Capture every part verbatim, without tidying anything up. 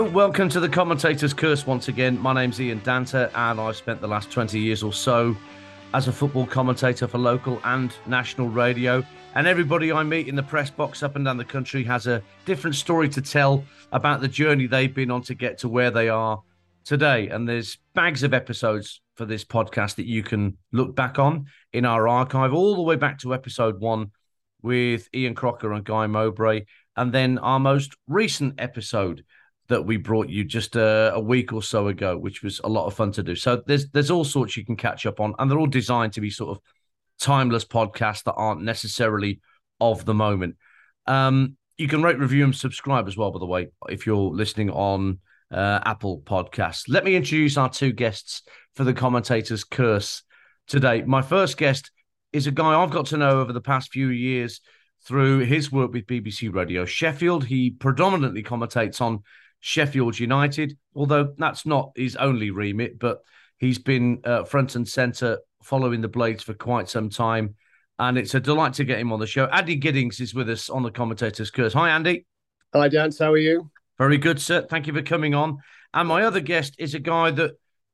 welcome to the Commentator's Curse once again. My name's Ian Danter, and I've spent the last twenty years or so as a football commentator for local and national radio. And everybody I meet in the press box up and down the country has a different story to tell about the journey they've been on to get to where they are today. And there's bags of episodes for this podcast that you can look back on in our archive, all the way back to episode one with Ian Crocker and Guy Mowbray, and then our most recent episode that we brought you just a, a week or so ago, which was a lot of fun to do. So there's there's all sorts you can catch up on, and they're all designed to be sort of timeless podcasts that aren't necessarily of the moment. Um, you can rate, review, and subscribe as well, by the way, if you're listening on uh, Apple Podcasts. Let me introduce our two guests for the Commentator's Curse today. My first guest is a guy I've got to know over the past few years through his work with B B C Radio Sheffield. He predominantly commentates on Sheffield United, although that's not his only remit, but he's been uh, front and centre following the Blades for quite some time, and it's a delight to get him on the show. Andy Giddings is with us on the Commentator's Curse. Hi, Andy. Hi, Dan. How are you? Very good, sir. Thank you for coming on. And my other guest is a guy that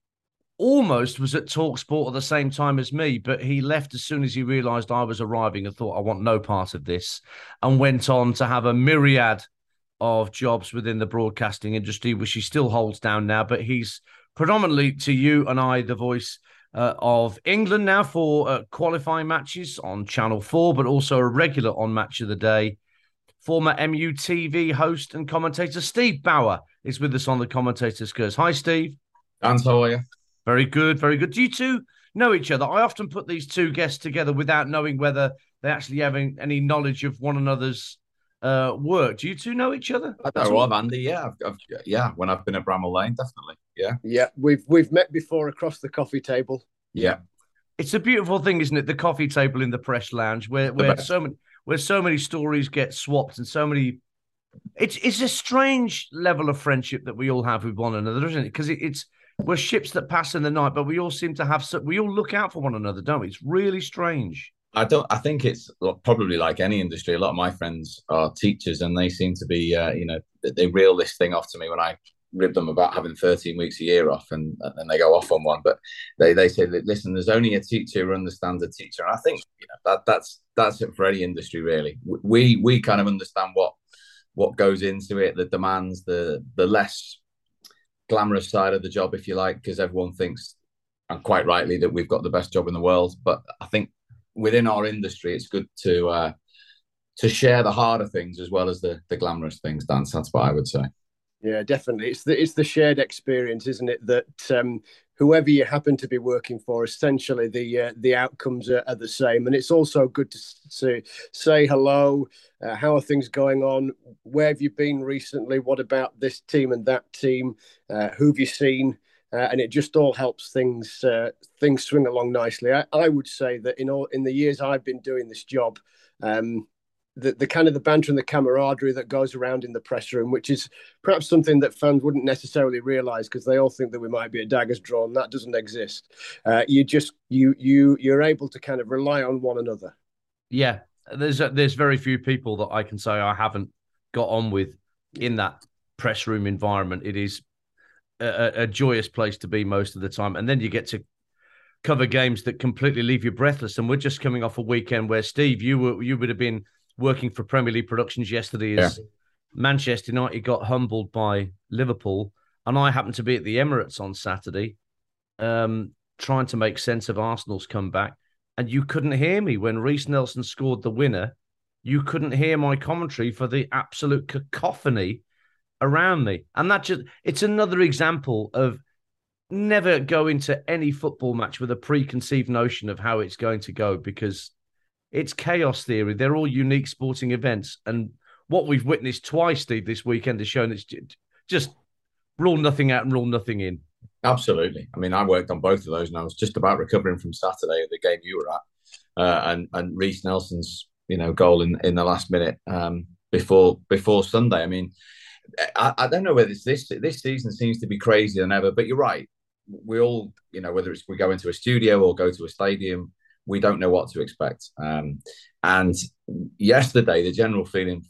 almost was at TalkSport at the same time as me, but he left as soon as he realised I was arriving and thought, I want no part of this, and went on to have a myriad of jobs within the broadcasting industry, which he still holds down now. But he's predominantly, to you and I, the voice uh, of England now for uh, qualifying matches on Channel four, but also a regular on Match of the Day. Former M U T V host and commentator Steve Bower is with us on the Commentator's Curse. Hi, Steve. Hans, how are you? Very good, very good. Do you two know each other? I often put these two guests together without knowing whether they actually have any knowledge of one another's uh, work. Do you two know each other? I know of Andy, yeah. I've, I've, yeah, when I've been at Bramall Lane, definitely, yeah. Yeah, we've we've met before across the coffee table. Yeah. It's a beautiful thing, isn't it? The coffee table in the press lounge where, where so many where so many stories get swapped and so many... It's, it's a strange level of friendship that we all have with one another, isn't it? Because it, it's... We're ships that pass in the night, but we all seem to have... We all look out for one another, don't we? It's really strange. I don't. I think it's probably like any industry. A lot of my friends are teachers, and they seem to be, uh, you know, they reel this thing off to me when I rib them about having thirteen weeks a year off, and and they go off on one. But they they say, listen, there's only a teacher who understands a teacher, and I think you know that that's that's it for any industry really. We we kind of understand what what goes into it, the demands, the the less glamorous side of the job, if you like, because everyone thinks, and quite rightly, that we've got the best job in the world. But I think within our industry, it's good to uh, to share the harder things as well as the the glamorous things. Dan, that's what I would say. Yeah, definitely. It's the it's the shared experience, isn't it? That um, whoever you happen to be working for, essentially the uh, the outcomes are, are the same. And it's also good to say, say hello. Uh, how are things going on? Where have you been recently? What about this team and that team? Uh, who have you seen? Uh, and it just all helps things uh, things swing along nicely. I, I would say that in all in the years I've been doing this job, um, the, the kind of the banter and the camaraderie that goes around in the press room, which is perhaps something that fans wouldn't necessarily realise because they all think that we might be at daggers drawn. That doesn't exist. Uh, you just you you you're able to kind of rely on one another. Yeah, there's a, there's very few people that I can say I haven't got on with in that press room environment. It is A, a joyous place to be most of the time, and then you get to cover games that completely leave you breathless. And we're just coming off a weekend where, Steve, you were you would have been working for Premier League Productions yesterday as yeah. Manchester United got humbled by Liverpool, and I happened to be at the Emirates on Saturday, um, trying to make sense of Arsenal's comeback. And you couldn't hear me when Reiss Nelson scored the winner. You couldn't hear my commentary for the absolute cacophony around me. And that just, it's another example of never go into any football match with a preconceived notion of how it's going to go, because it's chaos theory. They're all unique sporting events. And what we've witnessed twice, Steve, this weekend has shown it's just rule nothing out and rule nothing in. Absolutely. I mean, I worked on both of those, and I was just about recovering from Saturday, the game you were at, uh, and and Reiss Nelson's, you know, goal in, in the last minute um, before before Sunday. I mean, I, I don't know whether it's this this season seems to be crazier than ever, but you're right. We all, you know, whether it's we go into a studio or go to a stadium, we don't know what to expect. Um, and yesterday, the general feeling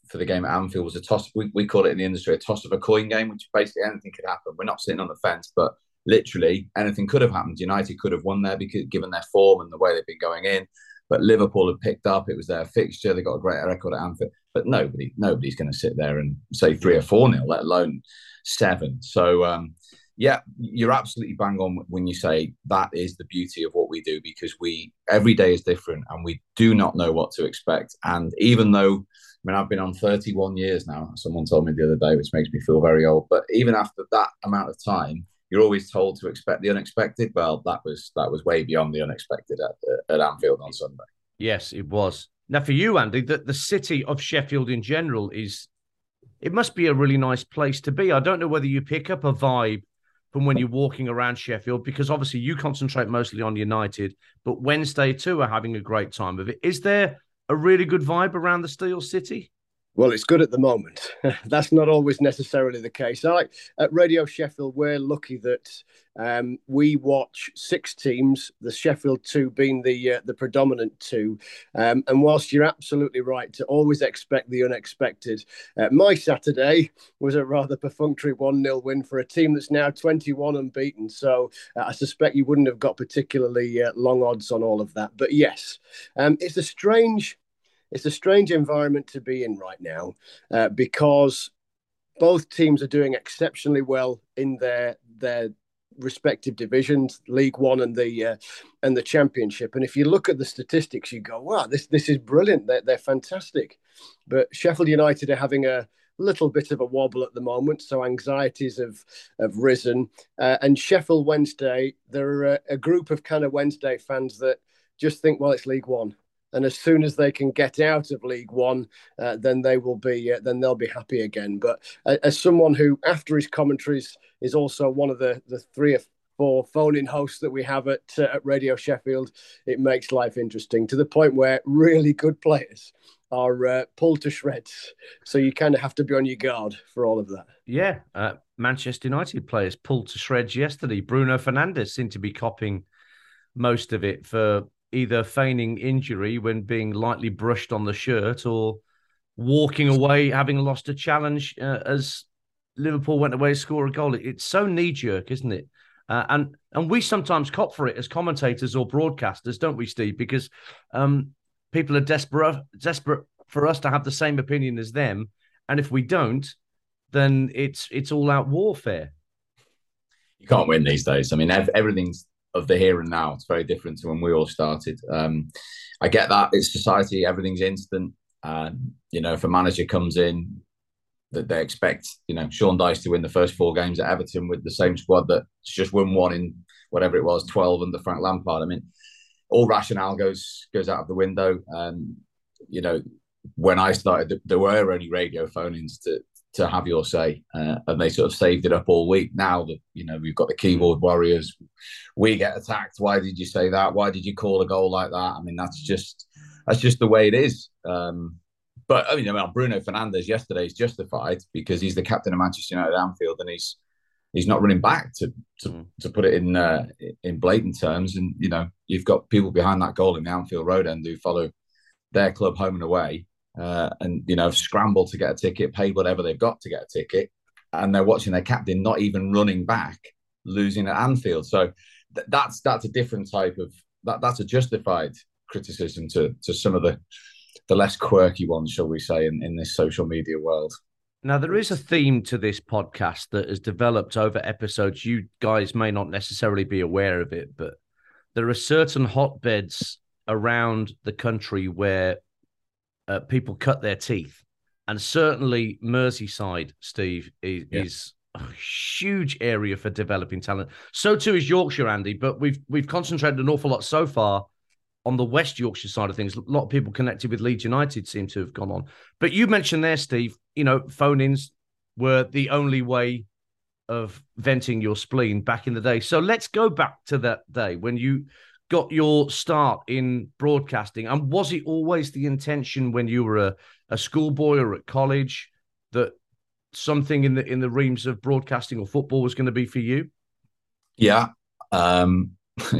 for the game at Anfield was a toss. We, we call it in the industry a toss of a coin game, which basically anything could happen. We're not sitting on the fence, but literally anything could have happened. United could have won there because given their form and the way they've been going in. But Liverpool had picked up. It was their fixture. They got a great record at Anfield. But nobody, nobody's going to sit there and say three or four nil, let alone seven. So, um, yeah, you're absolutely bang on when you say that is the beauty of what we do, because we every day is different and we do not know what to expect. And even though, I mean, I've been on thirty-one years now, someone told me the other day, which makes me feel very old. But even after that amount of time, you're always told to expect the unexpected. Well, that was that was way beyond the unexpected at, at Anfield on Sunday. Yes, it was. Now, for you, Andy, the, the city of Sheffield in general is, it must be a really nice place to be. I don't know whether you pick up a vibe from when you're walking around Sheffield, because obviously you concentrate mostly on United, but Wednesday too are having a great time of it. Is there a really good vibe around the Steel City? Well, it's good at the moment. That's not always necessarily the case. I like at Radio Sheffield, we're lucky that um, we watch six teams, the Sheffield two being the uh, the predominant two. Um, and whilst you're absolutely right to always expect the unexpected, uh, my Saturday was a rather perfunctory one nil win for a team that's now twenty-one unbeaten. So uh, I suspect you wouldn't have got particularly uh, long odds on all of that. But yes, um, it's a strange... It's a strange environment to be in right now uh, because both teams are doing exceptionally well in their their respective divisions, League One and the uh, and the Championship. And if you look at the statistics, you go, "Wow, this this is brilliant. They're they're fantastic." But Sheffield United are having a little bit of a wobble at the moment, so anxieties have have risen. Uh, and Sheffield Wednesday, they're a, a group of kind of Wednesday fans that just think, "Well, it's League One." And as soon as they can get out of League One, uh, then they will be uh, then they'll be happy again. But uh, as someone who, after his commentaries, is also one of the, the three or four phone-in hosts that we have at uh, at Radio Sheffield, it makes life interesting to the point where really good players are uh, pulled to shreds. So you kind of have to be on your guard for all of that. Yeah, uh, Manchester United players pulled to shreds yesterday. Bruno Fernandes seemed to be copying most of it for either feigning injury when being lightly brushed on the shirt or walking away having lost a challenge uh, as Liverpool went away to score a goal. It's so knee-jerk, isn't it? Uh, and and we sometimes cop for it as commentators or broadcasters, don't we, Steve? Because um, people are desperate desperate for us to have the same opinion as them. And if we don't, then it's it's all-out warfare. You can't win these days. I mean, ev- everything's of the here and now. It's very different to when we all started. Um, I get that. It's society. Everything's instant. And, you know, if a manager comes in, that they expect, you know, Sean Dyche to win the first four games at Everton with the same squad that's just won one in whatever it was, twelve under Frank Lampard. I mean, all rationale goes goes out of the window. And, you know, when I started, there were only radio phone-ins to to have your say, uh, and they sort of saved it up all week. Now that, you know, we've got the keyboard warriors, we get attacked. Why did you say that? Why did you call a goal like that? I mean, that's just that's just the way it is. Um, but I mean, I mean, Bruno Fernandes yesterday is justified because he's the captain of Manchester United at Anfield, and he's he's not running back to to, mm. to put it in uh, in blatant terms. And you know, you've got people behind that goal in the Anfield Road end who follow their club home and away. Uh, and, you know, scrambled to get a ticket, paid whatever they've got to get a ticket, and they're watching their captain not even running back, losing at Anfield. So th- that's that's a different type of, that that's a justified criticism to to some of the the less quirky ones, shall we say, in, in this social media world. Now, there is a theme to this podcast that has developed over episodes. You guys may not necessarily be aware of it, but there are certain hotbeds around the country where Uh, people cut their teeth. And certainly Merseyside, Steve, is, yeah. is a huge area for developing talent. So too is Yorkshire, Andy, but we've we've concentrated an awful lot so far on the West Yorkshire side of things. A lot of people connected with Leeds United seem to have gone on. But you mentioned there, Steve, you know, phone-ins were the only way of venting your spleen back in the day. So let's go back to that day when you got your start in broadcasting. And was it always the intention when you were a, a schoolboy or at college that something in the in the realms of broadcasting or football was going to be for you? Yeah. Um,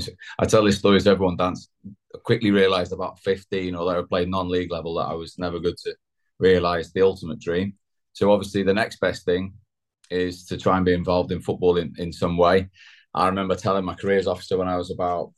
I tell this story to everyone, Dan. I quickly realised about fifteen, although I played non-league level, that I was never good to realised the ultimate dream. So obviously the next best thing is to try and be involved in football in, in some way. I remember telling my careers officer when I was about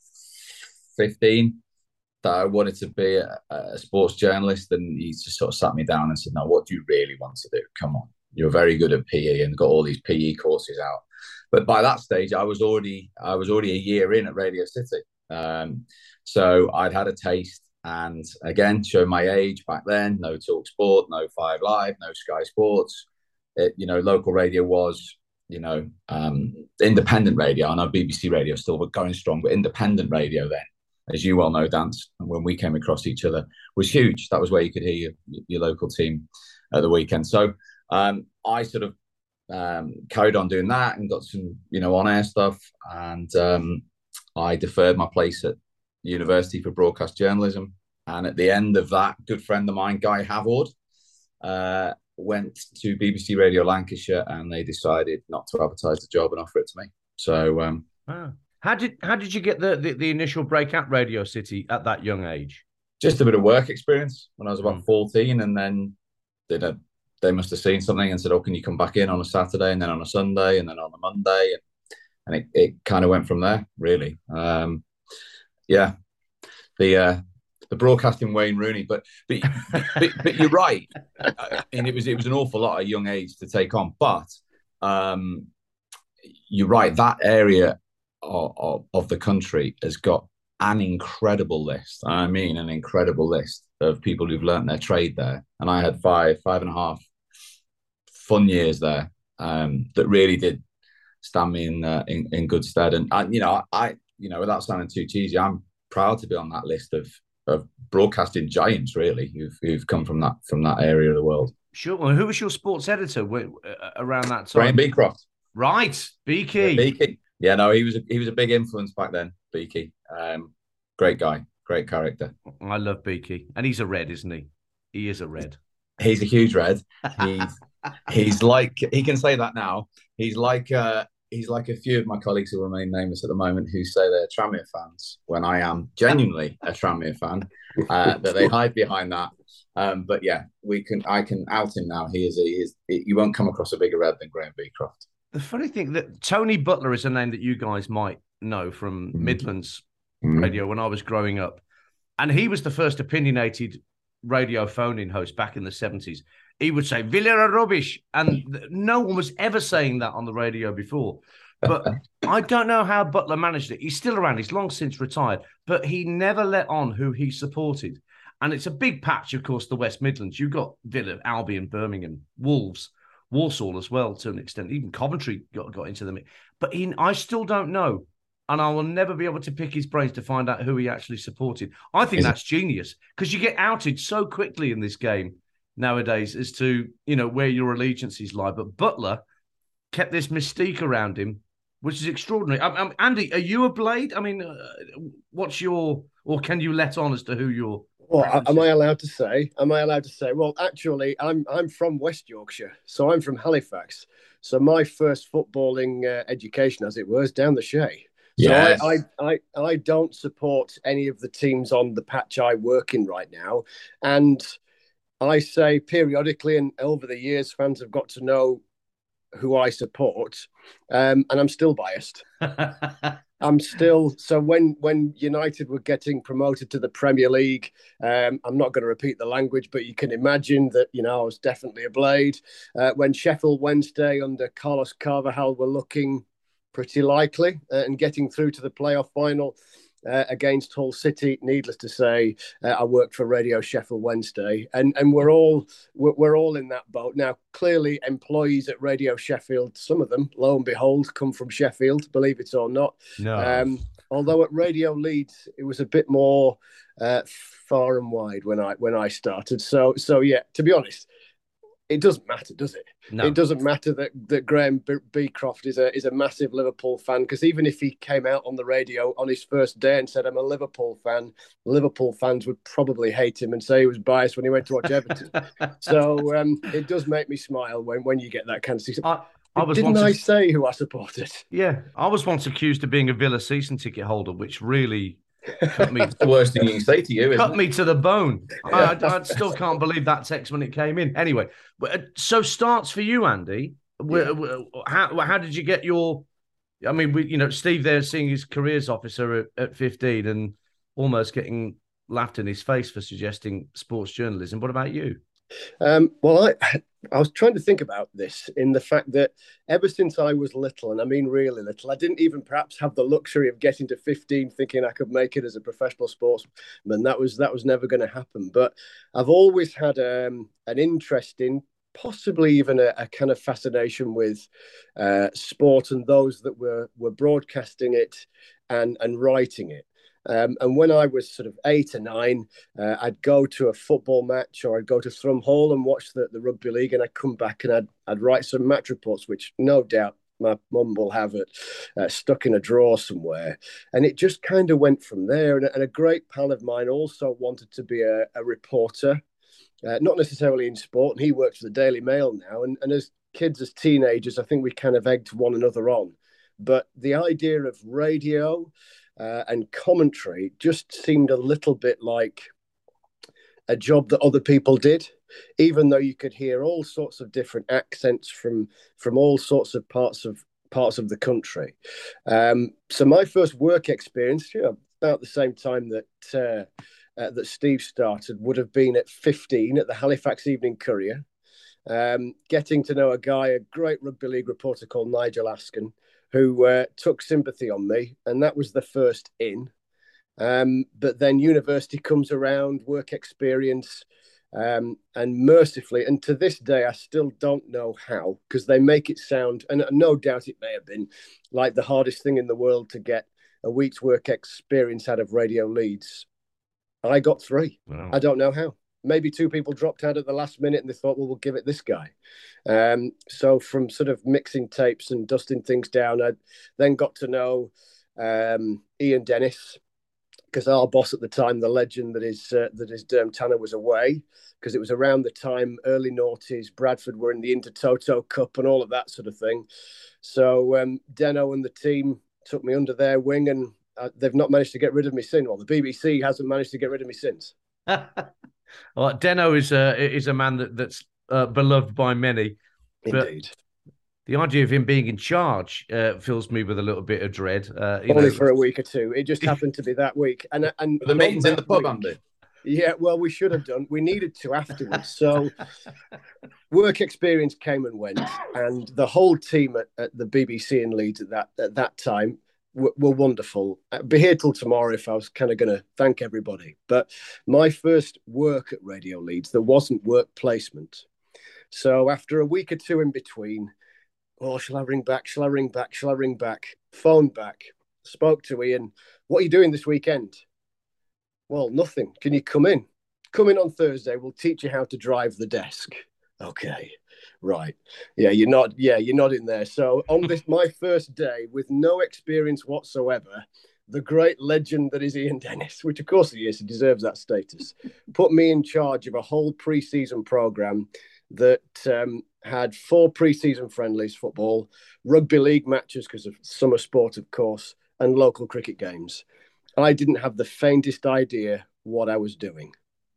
fifteen that I wanted to be a, a sports journalist, and he just sort of sat me down and said, "No, what do you really want to do? Come on, you're very good at P E and got all these P E courses out." But by that stage, I was already I was already a year in at Radio City, um, so I'd had a taste. And again, show my age back then. No Talk Sport, no Five Live, no Sky Sports. It, you know, local radio was, you know, um, independent radio. I know B B C radio still going strong, but independent radio then, as you well know, Dance, when we came across each other, was huge. That was where you could hear your, your local team at the weekend. So um, I sort of um, carried on doing that and got some, you know, on-air stuff. And um, I deferred my place at University for Broadcast Journalism. And at the end of that, a good friend of mine, Guy Havord, uh, went to B B C Radio Lancashire, and they decided not to advertise the job and offer it to me. So, um, wow. how did how did you get the, the, the initial break at Radio City at that young age? Just a bit of work experience when I was about mm. fourteen, and then they did they must have seen something and said, "Oh, can you come back in on a Saturday, and then on a Sunday, and then on a Monday?" And, and it, it kind of went from there, really. Um, yeah, the uh, the broadcasting Wayne Rooney, but but, but, but you're right, and it was it was an awful lot at a young age to take on. But um, you're right, that area of, of, of the country has got an incredible list. I mean, an incredible list of people who've learnt their trade there. And I had five, five and a half fun years there um, that really did stand me in, uh, in in good stead. And I, you know, I, you know, without sounding too cheesy, I'm proud to be on that list of of broadcasting giants, really, who've who've come from that from that area of the world. Sure. Well, who was your sports editor around that time? Graham Beecroft. Right, Beaky. Yeah, Beaky. Yeah, no, he was a, he was a big influence back then. Beaky, um, great guy, great character. I love Beaky, and he's a red, isn't he? He is a red. He's a huge red. He's he's like he can say that now. He's like uh, he's like a few of my colleagues who remain nameless at the moment who say they're Tranmere fans when I am genuinely a Tranmere fan. Uh, that they hide behind that. Um, but yeah, we can. I can out him now. He is. A, he is. You won't come across a bigger red than Graham Beecroft. The funny thing that Tony Butler is a name that you guys might know from mm. Midlands mm. radio when I was growing up, and he was the first opinionated radio phone-in host back in the seventies. He would say Villa are rubbish, and no one was ever saying that on the radio before. But I don't know how Butler managed it. He's still around. He's long since retired, but he never let on who he supported. And it's a big patch, of course, the West Midlands. You've got Villa, Albion, Birmingham, Wolves, Walsall as well, to an extent. Even Coventry got, got into the mix. But he, I still don't know, and I will never be able to pick his brains to find out who he actually supported. I think Is that's it? genius, because you get outed so quickly in this game nowadays as to, you know, where your allegiances lie. But Butler kept this mystique around him, which is extraordinary. Um, um, Andy, are you a Blade? I mean, uh, what's your, or can you let on as to who you're? Well, am I allowed to say? Am I allowed to say? Well, actually, I'm I'm from West Yorkshire, so I'm from Halifax. So my first footballing uh, education, as it were, is down the Shay. So yes. I, I I I don't support any of the teams on the patch I work in right now, and I say periodically, and over the years, fans have got to know who I support, um, and I'm still biased. I'm still so when when United were getting promoted to the Premier League, um, I'm not going to repeat the language, but you can imagine that, you know, I was definitely a Blade. Uh, when Sheffield Wednesday under Carlos Carvajal were looking pretty likely uh, and getting through to the playoff final uh, against Hull City, needless to say, uh, I worked for Radio Sheffield Wednesday, and and we're all we're, we're all in that boat now. Clearly, employees at Radio Sheffield, some of them, lo and behold, come from Sheffield, believe it or not. No. Um, although at Radio Leeds, it was a bit more uh, far and wide when I when I started. So so yeah, to be honest, it doesn't matter, does it? No. It doesn't matter that, that Graham B- Beecroft is a is a massive Liverpool fan, because even if he came out on the radio on his first day and said, "I'm a Liverpool fan," Liverpool fans would probably hate him and say he was biased when he went to watch Everton. So um, it does make me smile when, when you get that kind of season. I, I was Didn't once I a... say who I supported? Yeah, I was once accused of being a Villa season ticket holder, which really Cut me. That's the worst thing you can say to you, isn't Cut it? me to the bone. I, I, I still can't believe that text when it came in. Anyway, so starts for you, Andy. Yeah. How how did you get your? I mean, we, you know, Steve there seeing his careers officer at, at fifteen and almost getting laughed in his face for suggesting sports journalism. What about you? Um, well, I, I was trying to think about this in the fact that ever since I was little, and I mean really little, I didn't even perhaps have the luxury of getting to fifteen thinking I could make it as a professional sportsman. That was that was never going to happen. But I've always had um, an interest in, possibly even a, a kind of fascination with uh, sport and those that were were broadcasting it and and writing it. Um, and when I was sort of eight or nine, uh, I'd go to a football match or I'd go to Thrum Hall and watch the, the rugby league, and I'd come back and I'd, I'd write some match reports, which no doubt my mum will have it uh, stuck in a drawer somewhere. And it just kind of went from there. And, and a great pal of mine also wanted to be a, a reporter, uh, not necessarily in sport. And he works for the Daily Mail now. And, and as kids, as teenagers, I think we kind of egged one another on. But the idea of radio Uh, and commentary just seemed a little bit like a job that other people did, even though you could hear all sorts of different accents from from all sorts of parts of parts of the country. Um, so my first work experience, you know, about the same time that uh, uh, that Steve started, would have been at fifteen at the Halifax Evening Courier, um, getting to know a guy, a great rugby league reporter called Nigel Askin, who uh, took sympathy on me, and that was the first in. Um, but then university comes around, work experience, um, and mercifully, and to this day, I still don't know how, because they make it sound, and no doubt it may have been, like the hardest thing in the world to get a week's work experience out of Radio Leeds. I got three. Wow. I don't know how. Maybe two people dropped out at the last minute and they thought, well, we'll give it this guy. Um, so from sort of mixing tapes and dusting things down, I then got to know um, Ian Dennis, because our boss at the time, the legend that is uh, that is Derm Tanner, was away, because it was around the time, early noughties, Bradford were in the Intertoto Cup and all of that sort of thing. So um, Deno and the team took me under their wing, and uh, they've not managed to get rid of me since. Well, the B B C hasn't managed to get rid of me since. Well, Deno is a is a man that, that's uh, beloved by many. Indeed. The idea of him being in charge uh, fills me with a little bit of dread. Uh, you Only know. for a week or two. It just happened to be that week. And and the meetings in the pub, week, Andy. Yeah, well, we should have done. We needed to afterwards. So work experience came and went, and the whole team at, at the B B C in Leeds at that at that time were, were wonderful. I'd be here till tomorrow if I was kind of going to thank everybody. But my first work at Radio Leeds, there wasn't work placement. So after a week or two in between, oh, shall I ring back? Shall I ring back? Shall I ring back? Phone back. Spoke to Ian. What are you doing this weekend? Well, nothing. Can you come in? Come in on Thursday. We'll teach you how to drive the desk. Okay, right. Yeah, you're not. Yeah, you're not in there. So on this, my first day, with no experience whatsoever, the great legend that is Ian Dennis, which of course he is, he deserves that status, put me in charge of a whole pre-season program that um, had four pre-season friendlies, football, rugby league matches because of summer sport, of course, and local cricket games. I didn't have the faintest idea what I was doing.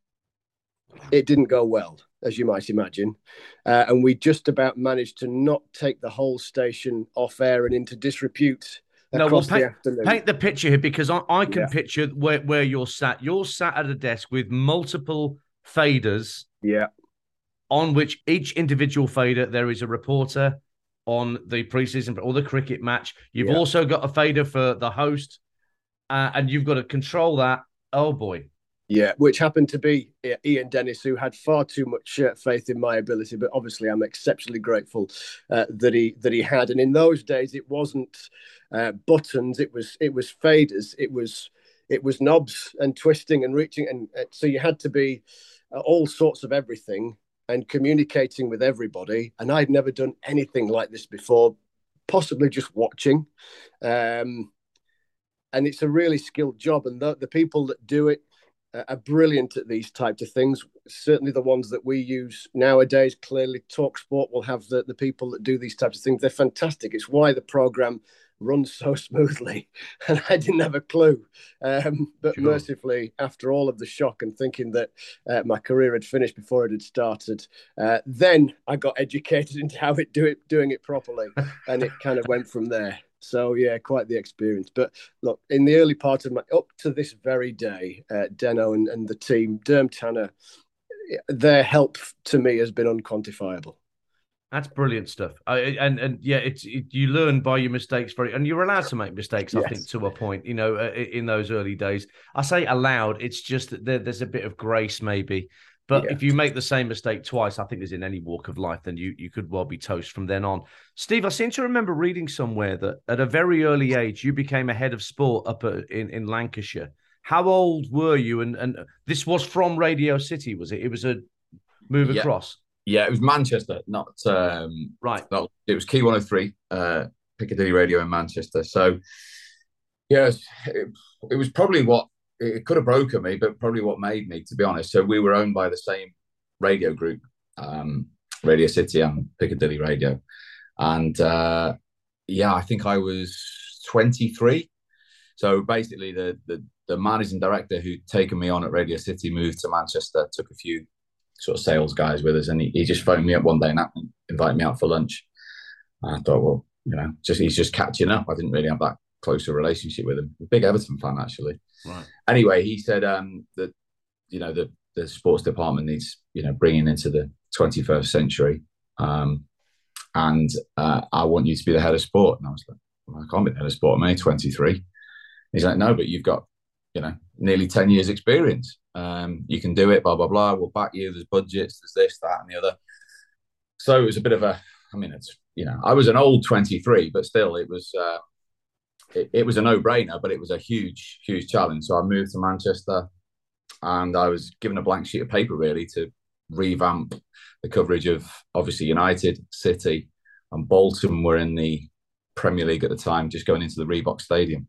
It didn't go well, as you might imagine. Uh, and we just about managed to not take the whole station off air and into disrepute no, across well, paint, the afternoon. Paint the picture here, because I, I can yeah. picture where, where you're sat. You're sat at a desk with multiple faders. Yeah. On which each individual fader, there is a reporter on the preseason or the cricket match. You've yeah. also got a fader for the host, uh, and you've got to control that. Oh, boy. Yeah, which happened to be Ian Dennis, who had far too much uh, faith in my ability. But obviously, I'm exceptionally grateful uh, that he that he had. And in those days, it wasn't uh, buttons; it was it was faders. It was it was knobs and twisting and reaching, and uh, so you had to be uh, all sorts of everything and communicating with everybody. And I'd never done anything like this before, possibly just watching. Um, and it's a really skilled job, and the, the people that do it are brilliant at these types of things. Certainly the ones that we use nowadays. Clearly TalkSport will have the, the people that do these types of things. They're fantastic. It's why the program runs so smoothly, and I didn't have a clue. Um, but Sure. mercifully, after all of the shock and thinking that uh, my career had finished before it had started, uh, then I got educated into how it do it, doing it properly, and it kind of went from there. So yeah, quite the experience. But look, in the early part of my up to this very day, uh, Deno and, and the team, Derm Tanner, their help to me has been unquantifiable. That's brilliant stuff. I, and and yeah, it's it, you learn by your mistakes very, and you're allowed to make mistakes. I Yes. think to a point, you know, uh, in those early days. I say allowed. It's just that there, there's a bit of grace, maybe. But Yeah. if you make the same mistake twice, I think as in any walk of life, then you you could well be toast from then on. Steve, I seem to remember reading somewhere that at a very early age you became a head of sport up at, in in Lancashire. How old were you? And and this was from Radio City, was it? It was a move Yeah. across. Yeah, it was Manchester, not um, right. Not, it was Key one oh three, uh, Piccadilly Radio in Manchester. So, yes, it, it was probably what it could have broken me, but probably what made me, to be honest. So we were owned by the same radio group, um, Radio City and Piccadilly Radio, and uh, yeah, I think I was twenty-three. So basically, the the the managing director who'd taken me on at Radio City moved to Manchester, took a few sort of sales guys with us, and he, he just phoned me up one day and invited me out for lunch. And I thought, well, you know, just he's just catching up. I didn't really have that close a relationship with him. A big Everton fan, actually. Right. Anyway, he said um, that, you know, the, the sports department needs, you know, bringing into the twenty-first century. Um, and uh, I want you to be the head of sport. And I was like, well, I can't be the head of sport. I'm only twenty-three. He's like, no, but you've got, you know, nearly ten years experience. Um, you can do it, blah, blah, blah. We'll back you. There's budgets, there's this, that, and the other. So it was a bit of a, I mean, it's, you know, I was an old twenty-three, but still it was, uh, it, it was a no-brainer, but it was a huge, huge challenge. So I moved to Manchester and I was given a blank sheet of paper really to revamp the coverage of obviously United, City, and Bolton were in the Premier League at the time, just going into the Reebok Stadium.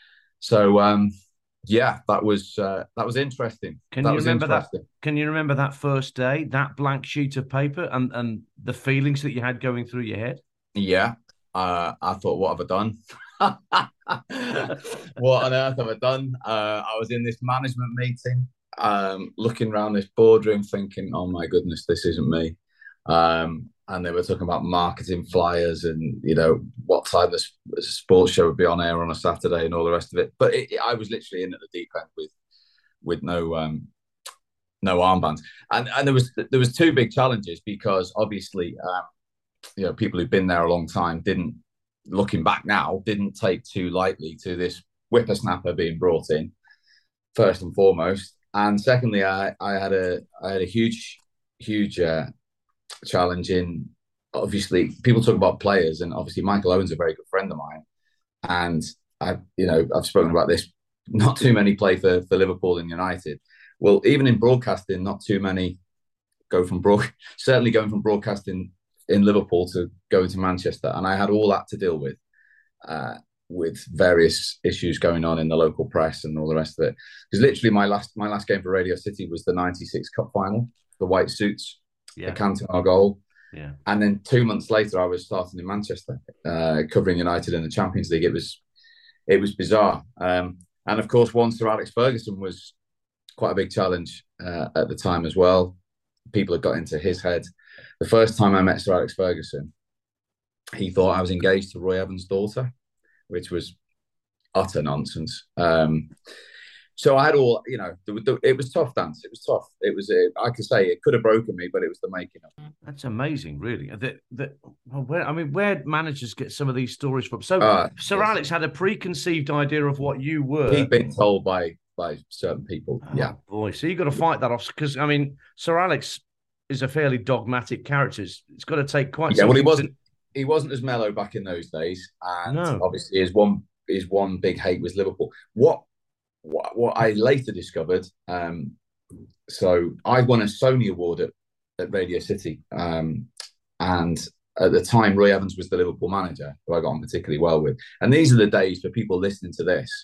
So, um, yeah, that was uh, that was interesting. Can that you was remember that? interesting. Can you remember that first day, that blank sheet of paper, and and the feelings that you had going through your head? Yeah, uh, I thought, what have I done? What on earth have I done? Uh, I was in this management meeting, um, looking around this boardroom, thinking, "Oh my goodness, this isn't me." Um, and they were talking about marketing flyers and, you know, what time the, the sports show would be on air on a Saturday and all the rest of it. But it, it, I was literally in at the deep end with with no um, no armbands. And and there was there was two big challenges because obviously, um, you know, people who've been there a long time didn't, looking back now, didn't take too lightly to this whippersnapper being brought in, first and foremost. And secondly, I, I had a I had a huge, huge uh, challenge in, obviously, people talk about players, and obviously Michael Owen's a very good friend of mine. And I, you know, I've spoken about this, not too many play for, for Liverpool and United. Well, even in broadcasting, not too many go from broad, certainly going from broadcasting in Liverpool to going to Manchester. And I had all that to deal with, uh, with various issues going on in the local press and all the rest of it. Because literally my last my last game for Radio City was the ninety-six Cup final, the white suits, yeah. the Cantona goal. Yeah. And then two months later, I was starting in Manchester, uh, covering United in the Champions League. It was it was bizarre. Um, and of course, one Sir Alex Ferguson was quite a big challenge uh, at the time as well. People had got into his head. The first time I met Sir Alex Ferguson, he thought I was engaged to Roy Evans' daughter, which was utter nonsense. Um, so I had all, you know, the, the, it was tough, Dance. It was tough. It was, uh, I could say it could have broken me, but it was the making of it. That's amazing, really. That, that, well, where, I mean, where managers get some of these stories from? So uh, Sir yes. Alex had a preconceived idea of what you were. He'd been told by by certain people. Oh, yeah. Boy, so you've got to fight that off because, I mean, Sir Alex is a fairly dogmatic character. It's, it's got to take quite yeah, some... well, he wasn't, he wasn't as mellow back in those days. And no. obviously his one, his one big hate was Liverpool. What What, what I later discovered, um, so I won a Sony Award at, at Radio City. Um, and at the time, Roy Evans was the Liverpool manager, who I got on particularly well with. And these are the days for people listening to this,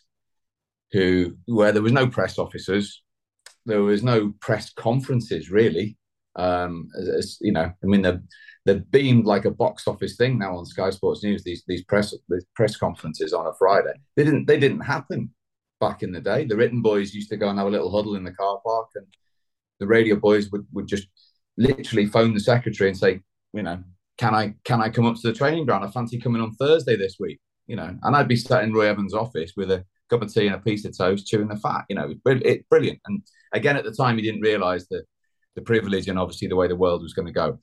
who where there was no press officers, there was no press conferences, really. Um, as, as, you know, I mean, they're, they're beamed like a box office thing now on Sky Sports News. These these press these press conferences on a Friday. They didn't they didn't happen back in the day. The written boys used to go and have a little huddle in the car park, and the radio boys would, would just literally phone the secretary and say, you know, can I can I come up to the training ground? I fancy coming on Thursday this week, you know. And I'd be sat in Roy Evans' office with a cup of tea and a piece of toast, chewing the fat. You know, it brilliant. And again, at the time, he didn't realise the the privilege and obviously the way the world was going to go.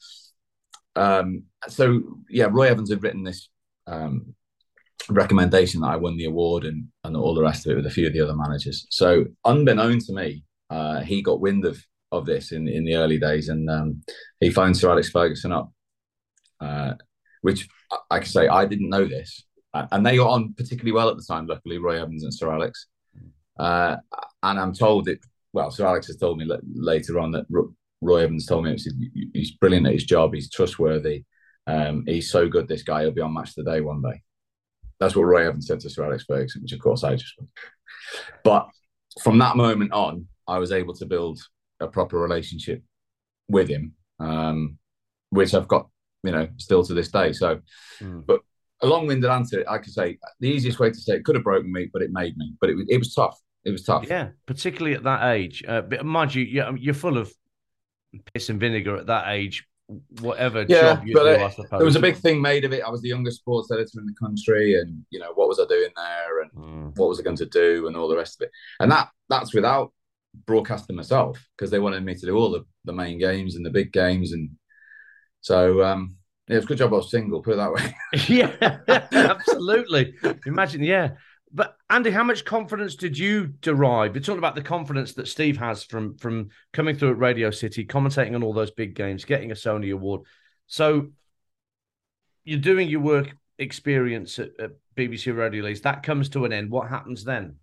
Um, so yeah, Roy Evans had written this um, recommendation that I won the award and and all the rest of it with a few of the other managers. So unbeknown to me, uh, he got wind of of this in in the early days, and um, he phoned Sir Alex Ferguson up, uh, which I can say I didn't know this, and they got on particularly well at the time. Luckily, Roy Evans and Sir Alex, uh, and I'm told it. Well, Sir Alex has told me later on that Roy Evans told me he's brilliant at his job. He's trustworthy. Um, he's so good. This guy, he'll be on Match of the Day one day. That's what Roy Evans said to Sir Alex Ferguson, which of course I just. But from that moment on, I was able to build a proper relationship with him, um, which I've got, you know, still to this day. So, mm. but a long-winded answer, I could say the easiest way to say it could have broken me, but it made me. But it, it was tough. It was tough. Yeah, particularly at that age. Uh, but mind you, you're, you're full of piss and vinegar at that age, whatever yeah, job you but do, it, I suppose. There was a big thing made of it. I was the youngest sports editor in the country, and, you know, what was I doing there, and mm. what was I going to do, and all the rest of it. And that that's without broadcasting myself, because they wanted me to do all the, the main games and the big games. And so, um, yeah, it was a good job I was single, put it that way. Yeah, absolutely. Imagine, yeah. But Andy, how much confidence did you derive? It's all about the confidence that Steve has from, from coming through at Radio City, commentating on all those big games, getting a Sony Award. So you're doing your work experience at, at B B C Radio Leeds. That comes to an end. What happens then?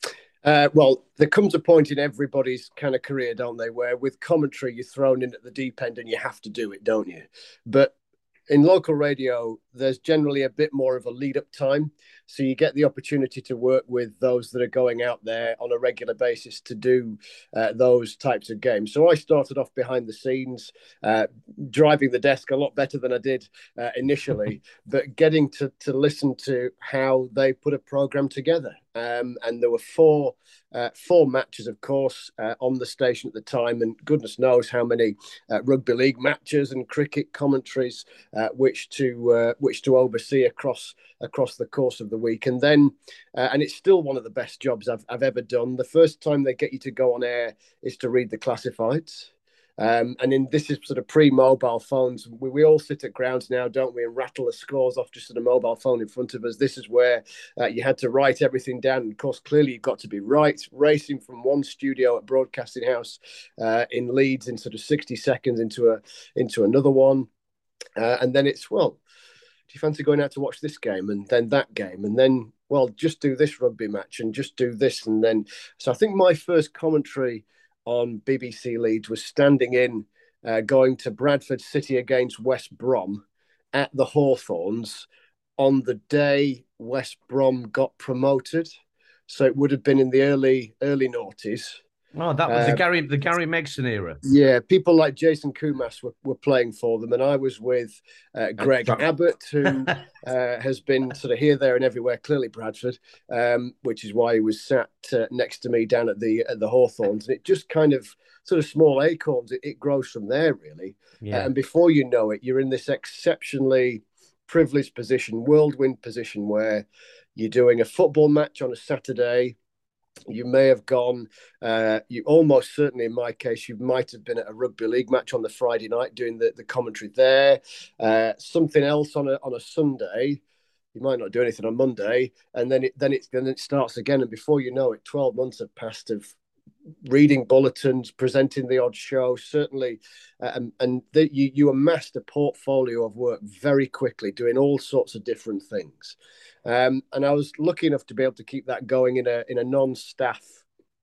Uh, well, there comes a point in everybody's kind of career, don't they, where with commentary you're thrown in at the deep end and you have to do it, don't you? But in local radio, there's generally a bit more of a lead-up time. So you get the opportunity to work with those that are going out there on a regular basis to do uh, those types of games. So I started off behind the scenes, uh, driving the desk a lot better than I did uh, initially, but getting to, to listen to how they put a program together. Um, and there were four uh, four matches, of course, uh, on the station at the time, and goodness knows how many uh, rugby league matches and cricket commentaries uh, which to uh, which to oversee across across the course of the week. And then, uh, and it's still one of the best jobs I've I've ever done. The first time they get you to go on air is to read the classifieds. Um, and in this is sort of pre-mobile phones. We, we all sit at grounds now, don't we, and rattle the scores off just at a mobile phone in front of us. This is where uh, you had to write everything down. And of course, clearly you've got to be right, racing from one studio at Broadcasting House uh, in Leeds in sort of sixty seconds into a into another one. Uh, and then it's, well, do you fancy going out to watch this game and then that game? And then, well, just do this rugby match and just do this. And then, so I think my first commentary on B B C Leeds was standing in, uh, going to Bradford City against West Brom at the Hawthorns on the day West Brom got promoted. So it would have been in the early early noughties. Oh, that was uh, the Gary the Gary Megson era. Yeah, people like Jason Kumas were, were playing for them, and I was with uh, Greg Abbott, who uh, has been sort of here, there, and everywhere. Clearly, Bradford, um, which is why he was sat uh, next to me down at the at the Hawthorns, and it just kind of sort of small acorns. It, it grows from there, really. Yeah. Uh, and before you know it, you're in this exceptionally privileged position, whirlwind position, where you're doing a football match on a Saturday. You may have gone, uh, you almost certainly, in my case, you might have been at a rugby league match on the Friday night doing the, the commentary there. Uh, something else on a on a Sunday. You might not do anything on Monday, and then it then it's then it starts again. And before you know it, twelve months have passed of reading bulletins, presenting the odd show, certainly, um, and the, you you amassed a portfolio of work very quickly, doing all sorts of different things. Um, and I was lucky enough to be able to keep that going in a in a non-staff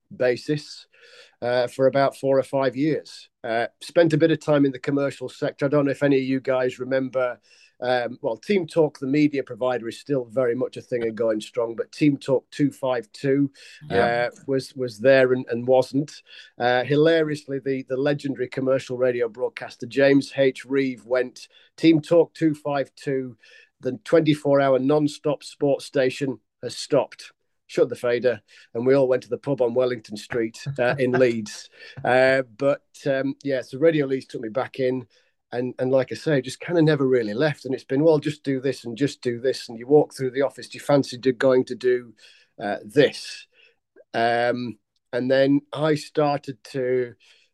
basis uh, for about four or five years. Uh, spent a bit of time in the commercial sector. I don't know if any of you guys remember. Um, well, Team Talk, the media provider, is still very much a thing and going strong. But Team Talk two fifty-two yeah. uh, was was there and, and wasn't. Uh, hilariously, the the legendary commercial radio broadcaster James H. Reeve went Team Talk two fifty-two. The twenty-four hour non-stop sports station has stopped. Shut the fader, and we all went to the pub on Wellington Street uh, in Leeds. Uh, but um, yeah, so Radio Leeds took me back in. And, and like I say, just kind of never really left. And it's been, well, just do this and just do this. And you walk through the office, do you fancy going to do uh, this? Um, and then I started to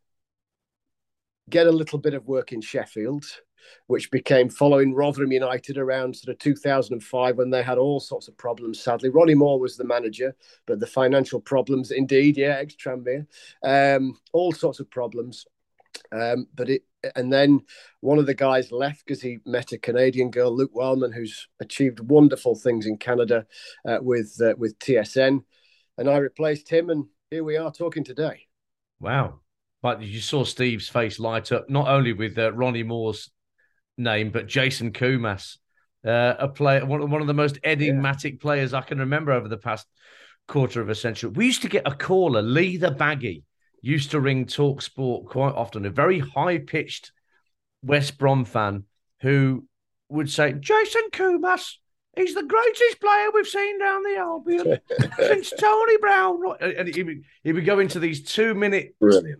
get a little bit of work in Sheffield, which became following Rotherham United around sort of two thousand five when they had all sorts of problems, sadly. Ronnie Moore was the manager, but the financial problems, indeed, yeah, ex-Tranmere, um, all sorts of problems. Um, but it, and then one of the guys left because he met a Canadian girl, Luke Wellman, who's achieved wonderful things in Canada uh, with uh, with T S N, and I replaced him, and here we are talking today. Wow! But you saw Steve's face light up, not only with uh, Ronnie Moore's name, but Jason Koumas, uh, a player, one, one of the most enigmatic yeah. players I can remember over the past quarter of a century. We used to get a caller, Lee the Baggy, used to ring Talk Sport quite often, a very high-pitched West Brom fan who would say, Jason Koumas, he's the greatest player we've seen down the Albion since Tony Brown. And he would, he would go into these two-minute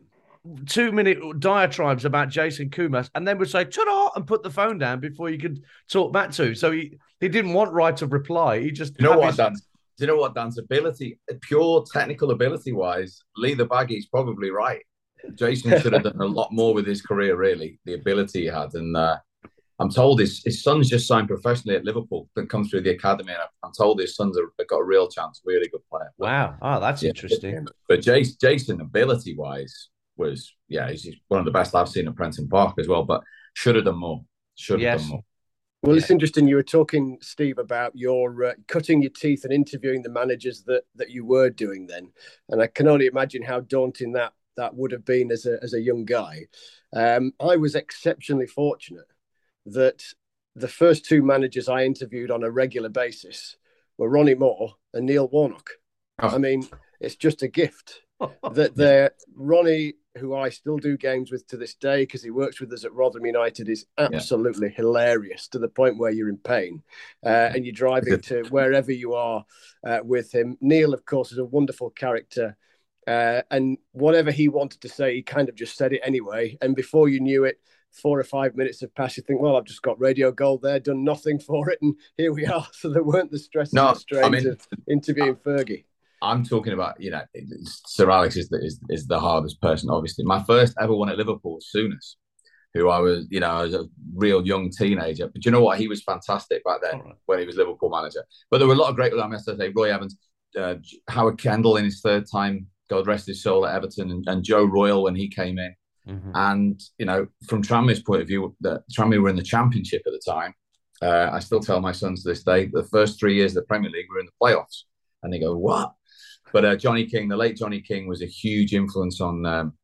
two-minute diatribes about Jason Koumas and then would say, ta-da, and put the phone down before you could talk back to him. So he, he didn't want right of reply. He just... You know what, his... Dan? Do you know what, Dan's ability, pure technical ability-wise, Lee the Baggy's probably right. Jason should have done a lot more with his career, really, the ability he had. And uh, I'm told his, his son's just signed professionally at Liverpool, that comes through the academy. And I'm told his son's have got a real chance, really good player. But, wow. Oh, that's yeah, interesting. But Jason, Jason ability-wise, was, yeah, he's one of the best I've seen at Prenton Park as well, but should have done more. Should have yes. done more. Well, it's interesting. You were talking, Steve, about your uh, cutting your teeth and interviewing the managers that that you were doing then, and I can only imagine how daunting that that would have been as a as a young guy. Um, I was exceptionally fortunate that the first two managers I interviewed on a regular basis were Ronnie Moore and Neil Warnock. Oh. I mean, it's just a gift that they're Ronnie, who I still do games with to this day because he works with us at Rotherham United, is absolutely yeah. hilarious to the point where you're in pain uh, and you're driving to wherever you are uh, with him. Neil, of course, is a wonderful character. Uh, and whatever he wanted to say, he kind of just said it anyway. And before you knew it, four or five minutes have passed. You think, well, I've just got radio gold there, done nothing for it. And here we are. So there weren't the stresses no, and strains I mean, of interviewing I, Fergie. I'm talking about, you know, Sir Alex is the, is, is the hardest person, obviously. My first ever one at Liverpool was Souness, who I was, you know, I was a real young teenager. But you know what? He was fantastic back then right. when he was Liverpool manager. But there were a lot of great, I must say, Roy Evans, uh, Howard Kendall in his third time, God rest his soul, at Everton, and, and Joe Royle when he came in. Mm-hmm. And, you know, from Tranmere's point of view, that Tranmere were in the Championship at the time. Uh, I still tell my sons to this day, the first three years of the Premier League were in the playoffs. And they go, what? But uh, Johnny King, the late Johnny King, was a huge influence on um,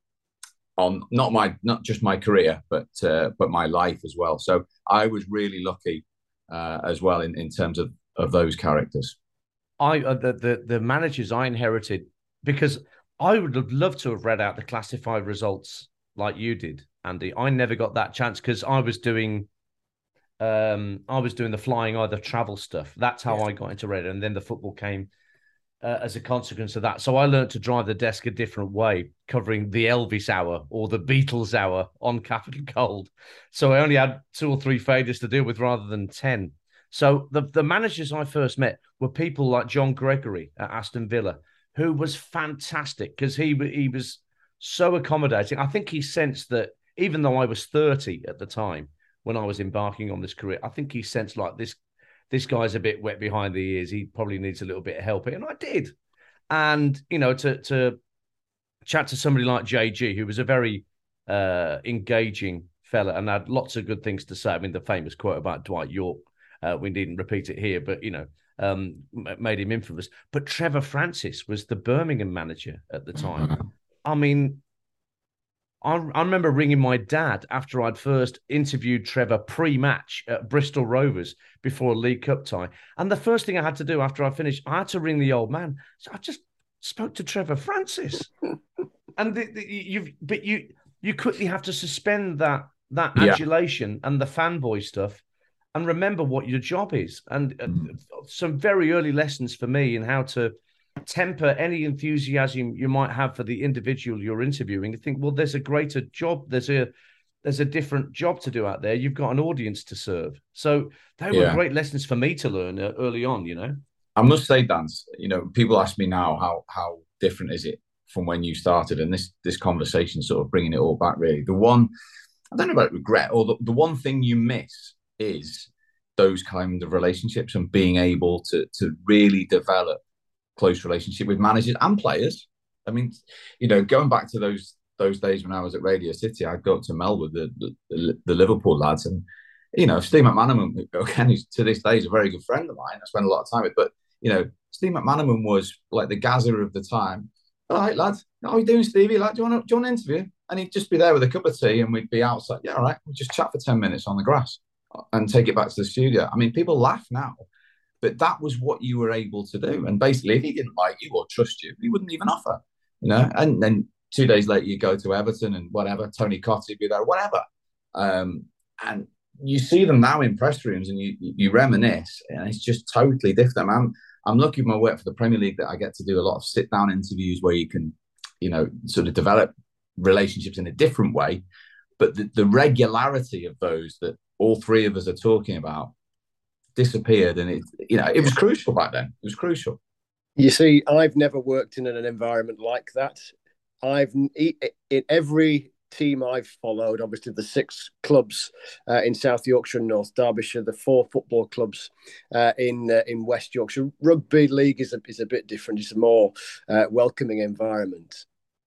on not my not just my career, but uh, but my life as well. So I was really lucky uh, as well in, in terms of, of those characters. I uh, the, the the managers I inherited, because I would have loved to have read out the classified results like you did, Andy. I never got that chance because I was doing um I was doing the flying either travel stuff. That's how yeah. I got into Reading, and then the football came. Uh, as a consequence of that. So I learned to drive the desk a different way, covering the Elvis hour or the Beatles hour on Capital Cold. So I only had two or three failures to deal with rather than ten. So the, the managers I first met were people like John Gregory at Aston Villa, who was fantastic because he, he was so accommodating. I think he sensed that even though I was thirty at the time when I was embarking on this career, I think he sensed like this this guy's a bit wet behind the ears. He probably needs a little bit of help. And I did. And, you know, to to chat to somebody like J G, who was a very uh, engaging fella and had lots of good things to say. I mean, the famous quote about Dwight York, uh, we needn't repeat it here, but, you know, um, made him infamous. But Trevor Francis was the Birmingham manager at the time. Mm-hmm. I mean, I, I remember ringing my dad after I'd first interviewed Trevor pre-match at Bristol Rovers before a League Cup tie. And the first thing I had to do after I finished, I had to ring the old man. So I just spoke to Trevor Francis. and the, the, you've, but you you quickly have to suspend that that yeah. adulation and the fanboy stuff and remember what your job is. And mm. uh, some very early lessons for me in how to temper any enthusiasm you might have for the individual you're interviewing. You think, well, there's a greater job. There's a there's a different job to do out there. You've got an audience to serve. So they were yeah. great lessons for me to learn uh, early on, you know. I must say, Dan, you know, people ask me now, how how different is it from when you started? And this this conversation sort of bringing it all back, really. The one, I don't know about regret, or the, the one thing you miss is those kind of relationships and being able to to really develop close relationship with managers and players. I mean, you know, going back to those those days when I was at Radio City, I'd go up to Mel with the, the, the Liverpool lads, and you know, Steve McManaman, again, who's to this day is a very good friend of mine. I spend a lot of time with, but you know, Steve McManaman was like the Gazza of the time. All right, lad, how are you doing, Stevie? Like, do you want to, do you want an interview? And he'd just be there with a cup of tea, and we'd be outside. Yeah, all right, we'll just chat for ten minutes on the grass and take it back to the studio. I mean, people laugh now, but that was what you were able to do. And basically, if he didn't like you or trust you, he wouldn't even offer, you know. And then two days later, you go to Everton and whatever, Tony Cottee be there, whatever. Um, and you see them now in press rooms, and you you reminisce, and it's just totally different. I'm I'm lucky with my work for the Premier League that I get to do a lot of sit down interviews where you can, you know, sort of develop relationships in a different way. But the, the regularity of those that all three of us are talking about disappeared, and it, you know, it was crucial back then. It was crucial. You see, I've never worked in an environment like that. I've in every team I've followed, obviously the six clubs uh, in South Yorkshire and North Derbyshire, the four football clubs uh, in uh, in West Yorkshire. Rugby league is a is a bit different. It's a more uh, welcoming environment.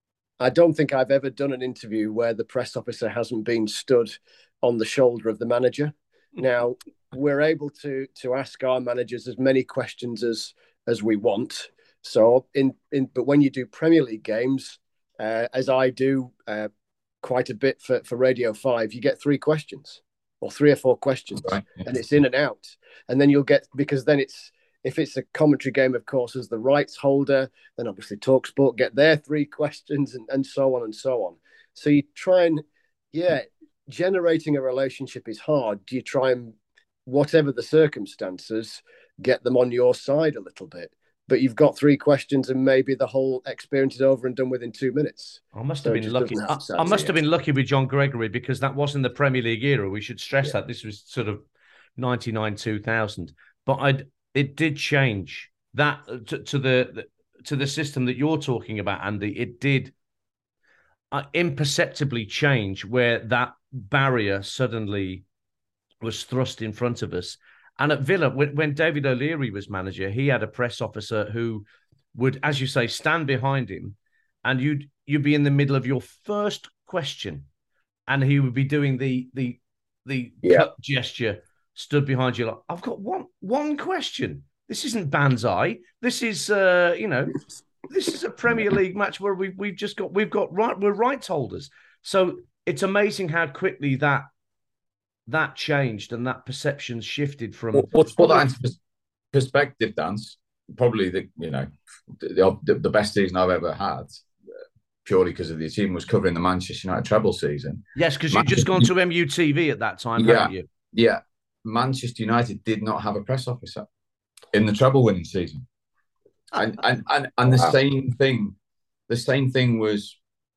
I don't think I've ever done an interview where the press officer hasn't been stood on the shoulder of the manager. Now, we're able to to ask our managers as many questions as as we want. So, in in but when you do Premier League games, uh, as I do uh, quite a bit for, for Radio five, you get three questions or three or four questions, right. And it's in and out. And then you'll get, because then it's, if it's a commentary game, of course, as the rights holder, then obviously TalkSport get their three questions, and, and so on and so on. So you try and, yeah, generating a relationship is hard. Do you try and, whatever the circumstances, get them on your side a little bit? But you've got three questions, and maybe the whole experience is over and done within two minutes. I must have so been lucky. Have I, I must have been lucky with John Gregory, because that wasn't the Premier League era. We should stress yeah. that this was sort of ninety-nine, two thousand. But I'd, it did change that to, to the to the system that you're talking about, Andy. It did uh, imperceptibly change where that barrier suddenly was thrust in front of us. And at Villa, when, when David O'Leary was manager, he had a press officer who would, as you say, stand behind him, and you'd you'd be in the middle of your first question, and he would be doing the the the yeah. cut gesture, stood behind you like, I've got one one question. This isn't Banzai. This is uh, you know, this is a Premier League match where we we've just got we've got right we're rights holders. So it's amazing how quickly that. that changed and that perception shifted from. Well, what's put that into perspective, Dan? Probably the you know the, the, the best season I've ever had, purely because of the achievement, was covering the Manchester United treble season. Yes, because you'd just gone to M U T V at that time, yeah, hadn't you? Yeah, Manchester United did not have a press officer in the treble winning season, and and and, and the wow. same thing, the same thing was.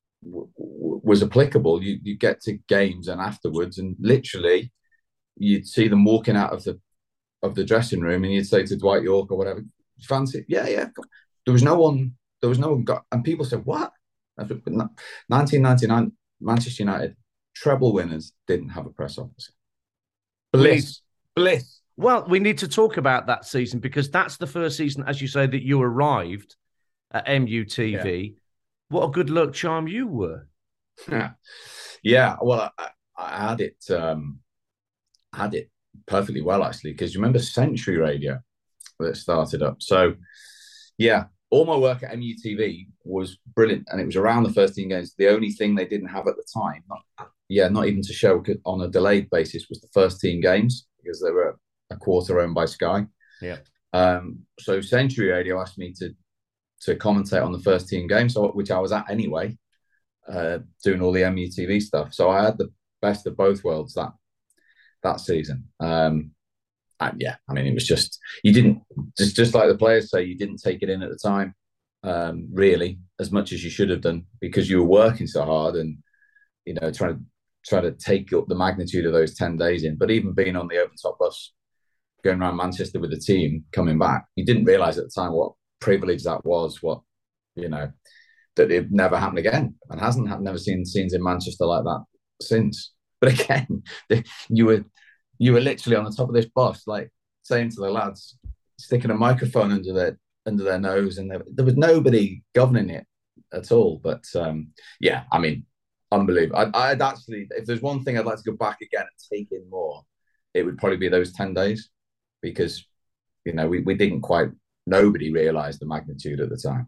was applicable. You you get to games and afterwards, and literally you'd see them walking out of the of the dressing room, and you'd say to Dwight Yorke or whatever, fancy, yeah, yeah. There was no one. There was no one got, and people said, what? nineteen ninety-nine Manchester United treble winners didn't have a press officer. Bliss, bliss. Well, we need to talk about that season, because that's the first season, as you say, that you arrived at M U T V. Yeah. What a good luck charm you were. Yeah, yeah. Well, I, I had it, um, I had it perfectly well, actually, because you remember Century Radio that started up. So, yeah, all my work at M U T V was brilliant, and it was around the first team games. The only thing they didn't have at the time, not, yeah, not even to show on a delayed basis, was the first team games because they were a quarter owned by Sky. Yeah. Um, so Century Radio asked me to to commentate on the first team game, so which I was at anyway, uh, doing all the M U T V stuff. So I had the best of both worlds that that season. Um, and yeah, I mean, it was just you didn't just just like the players say, you didn't take it in at the time, um, really, as much as you should have done because you were working so hard and you know trying to try to take up the magnitude of those ten days in. But even being on the open top bus, going around Manchester with the team, coming back, you didn't realise at the time what privilege that was. What you know that it never happened again, and hasn't happened. Never seen scenes in Manchester like that since. But again, you were. You were literally on the top of this bus, like saying to the lads, sticking a microphone under their under their nose, and there, there was nobody governing it at all. But um, yeah, I mean, unbelievable. I'd, I'd actually, if there's one thing I'd like to go back again and take in more, it would probably be those ten days because you know we, we didn't quite nobody realised the magnitude at the time.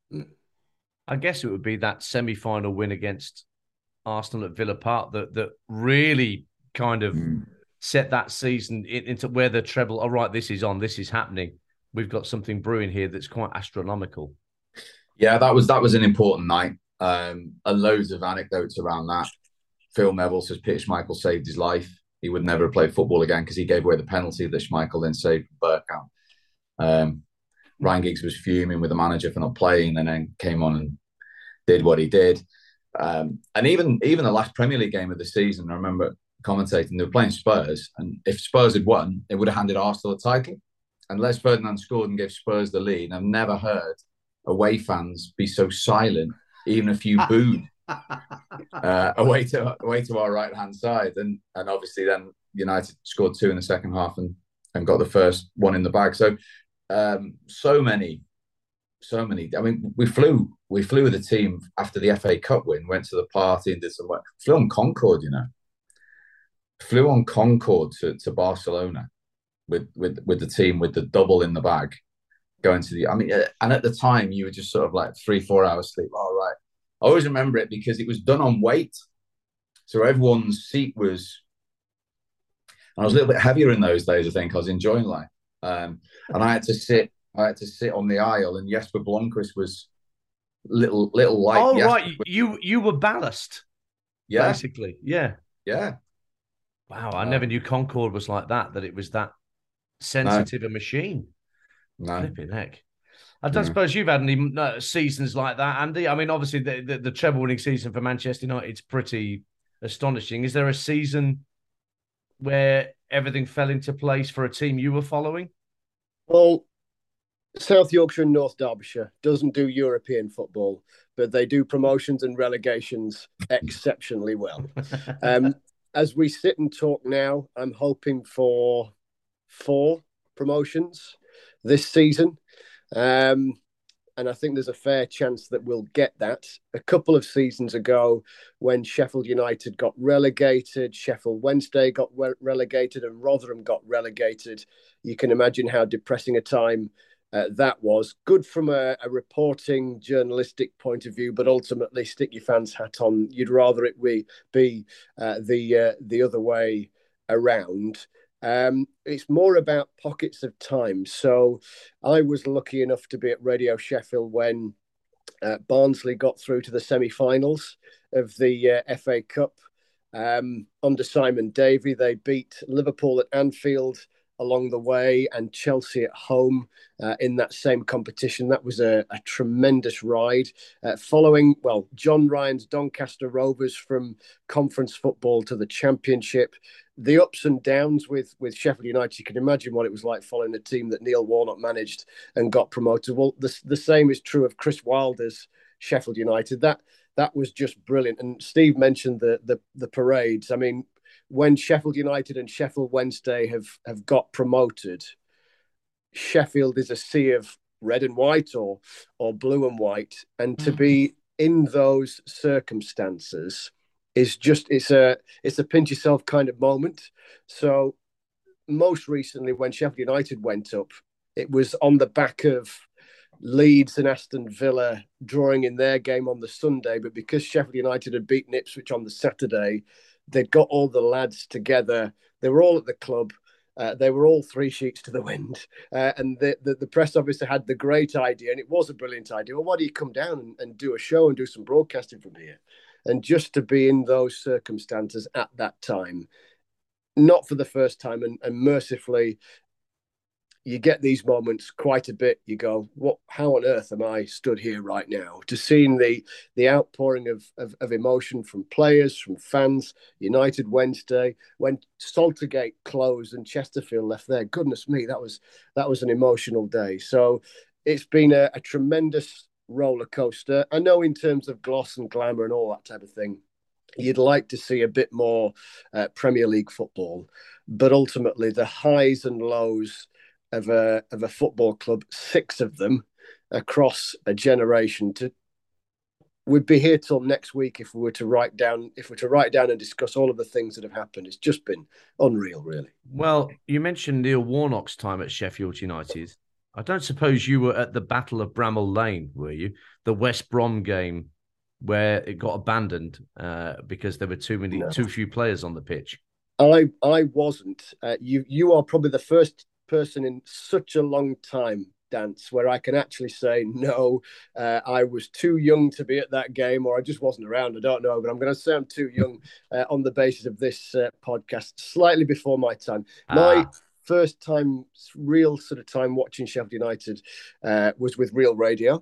I guess it would be that semi-final win against Arsenal at Villa Park that that really kind of. Mm. set that season into where the treble, all right, this is on, this is happening. We've got something brewing here that's quite astronomical. Yeah, that was that was an important night. Um, and loads of anecdotes around that. Phil Neville says Peter Schmeichel saved his life. He would never have played football again because he gave away the penalty that Schmeichel then saved for Bergkamp. Um, Ryan Giggs was fuming with the manager for not playing and then came on and did what he did. Um, and even even the last Premier League game of the season, I remember commentating, they were playing Spurs, and if Spurs had won, it would have handed Arsenal the title. And Les Ferdinand scored and gave Spurs the lead. I've never heard away fans be so silent, even if you booed uh, away to away to our right hand side. And and obviously then United scored two in the second half and and got the first one in the bag. So um, so many, so many. I mean, we flew we flew with the team after the F A Cup win, went to the party and did some work. Flew on Concorde, you know. Flew on Concorde to, to Barcelona with, with with the team with the double in the bag, going to the. I mean, and at the time you were just sort of like three four hours sleep. All right, I always remember it because it was done on weight, so everyone's seat was. I was a little bit heavier in those days. I think I was enjoying life, um, and I had to sit. I had to sit on the aisle, and Jesper Blomqvist was little little light. Oh Jesper right, was, you you were ballast, yeah, basically, yeah, yeah. Wow, I um, never knew Concorde was like that, that it was that sensitive no. a machine. No. Flipping heck. I don't yeah. suppose you've had any uh, seasons like that, Andy. I mean, obviously, the, the, the treble-winning season for Manchester United is pretty astonishing. Is there a season where everything fell into place for a team you were following? Well, South Yorkshire and North Derbyshire doesn't do European football, but they do promotions and relegations exceptionally well. Um As we sit and talk now, I'm hoping for four promotions this season. Um, and I think there's a fair chance that we'll get that. A couple of seasons ago, when Sheffield United got relegated, Sheffield Wednesday got re- relegated, and Rotherham got relegated, you can imagine how depressing a time Uh, that was. Good from a, a reporting journalistic point of view, but ultimately stick your fans hat on. You'd rather it be, be uh, the uh, the other way around. Um, it's more about pockets of time. So I was lucky enough to be at Radio Sheffield when uh, Barnsley got through to the semi-finals of the uh, F A Cup. Um, under Simon Davey, they beat Liverpool at Anfield along the way and Chelsea at home uh, in that same competition. That was a, a tremendous ride. Uh, following, well, John Ryan's Doncaster Rovers from conference football to the Championship, the ups and downs with, with Sheffield United, you can imagine what it was like following a team that Neil Warnock managed and got promoted. Well, the, the same is true of Chris Wilder's Sheffield United. That that was just brilliant. And Steve mentioned the the, the parades. I mean, when Sheffield United and Sheffield Wednesday have, have got promoted, Sheffield is a sea of red and white or or blue and white. And to be in those circumstances is just, it's a, it's a pinch yourself kind of moment. So most recently when Sheffield United went up, it was on the back of Leeds and Aston Villa drawing in their game on the Sunday, but because Sheffield United had beaten Ipswich on the Saturday, they'd got all the lads together. They were all at the club. Uh, they were all three sheets to the wind. Uh, and the, the, the press officer had the great idea, and it was a brilliant idea. Well, why do you come down and, and do a show and do some broadcasting from here? And just to be in those circumstances at that time, not for the first time, and, and mercifully, you get these moments quite a bit. You go, "What? How on earth am I stood here right now?" To seeing the the outpouring of, of, of emotion from players, from fans. United Wednesday, when Saltergate closed and Chesterfield left there. Goodness me, that was that was an emotional day. So it's been a, a tremendous roller coaster. I know in terms of gloss and glamour and all that type of thing, you'd like to see a bit more uh, Premier League football, but ultimately the highs and lows of a of a football club, six of them across a generation. To we'd be here till next week if we were to write down if we were to write down and discuss all of the things that have happened. It's just been unreal, really. Well, you mentioned Neil Warnock's time at Sheffield United. I don't suppose you were at the Battle of Bramall Lane, were you? The West Brom game where it got abandoned uh, because there were too many, no. too few players on the pitch. I I wasn't. Uh, you you are probably the first person in such a long time, Dance, where I can actually say no, uh, I was too young to be at that game, or I just wasn't around. I don't know, but I'm going to say I'm too young uh, on the basis of this uh, podcast, slightly before my time. My ah. first time, real sort of time watching Sheffield United uh, was with Real Radio.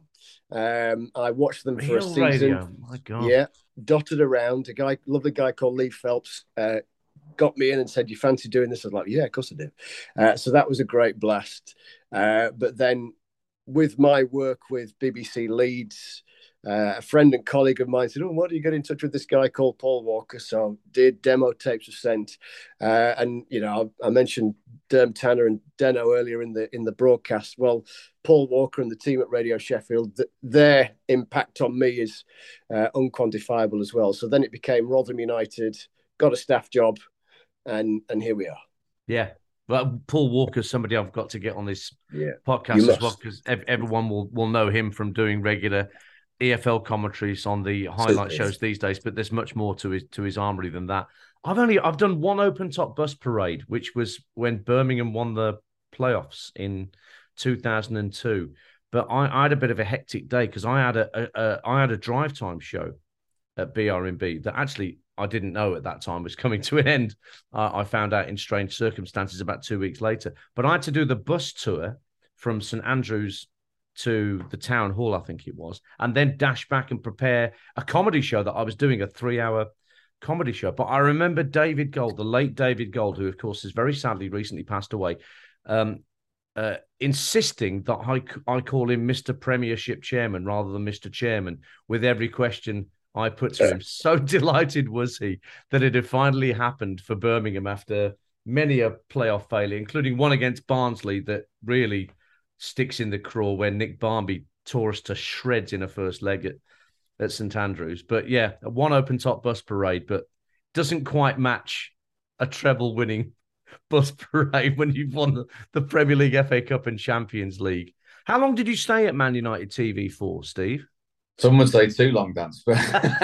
Um, I watched them Real for a season. Radio. My God. Yeah, dotted around. A guy, lovely guy called Lee Phelps, uh, got me in and said, "You fancy doing this?" I was like, "Yeah, of course I do." Uh, so that was a great blast. Uh, but then with my work with B B C Leeds, uh, a friend and colleague of mine said, "Oh, why don't you get in touch with this guy called Paul Walker?" So did, demo tapes were sent. Uh, and, you know, I, I mentioned Derm Tanner and Deno earlier in the in the broadcast. Well, Paul Walker and the team at Radio Sheffield, th- their impact on me is uh, unquantifiable as well. So then it became Rotherham United, got a staff job, And and here we are. Yeah. Well, Paul Walker's somebody I've got to get on this yeah. podcast as well, because everyone will, will know him from doing regular E F L commentaries on the highlight shows these days, but there's much more to his to his armory than that. I've only I've done one open top bus parade, which was when Birmingham won the playoffs in two thousand two. But I, I had a bit of a hectic day because I had a, a, a I had a drive time show at B R M B that actually I didn't know at that time was coming to an end. Uh, I found out in strange circumstances about two weeks later. But I had to do the bus tour from St Andrews to the town hall, I think it was, and then dash back and prepare a comedy show that I was doing, a three-hour comedy show. But I remember David Gold, the late David Gold, who, of course, has very sadly recently passed away, um, uh, insisting that I, I call him Mister Premiership Chairman rather than Mister Chairman with every question I put to him. So delighted was he that it had finally happened for Birmingham after many a playoff failure, including one against Barnsley that really sticks in the craw when Nick Barmby tore us to shreds in a first leg at, at St Andrews. But yeah, one open top bus parade, but doesn't quite match a treble winning bus parade when you've won the, the Premier League, F A Cup and Champions League. How long did you stay at Man United T V for, Steve? Some would say too long, Dance. But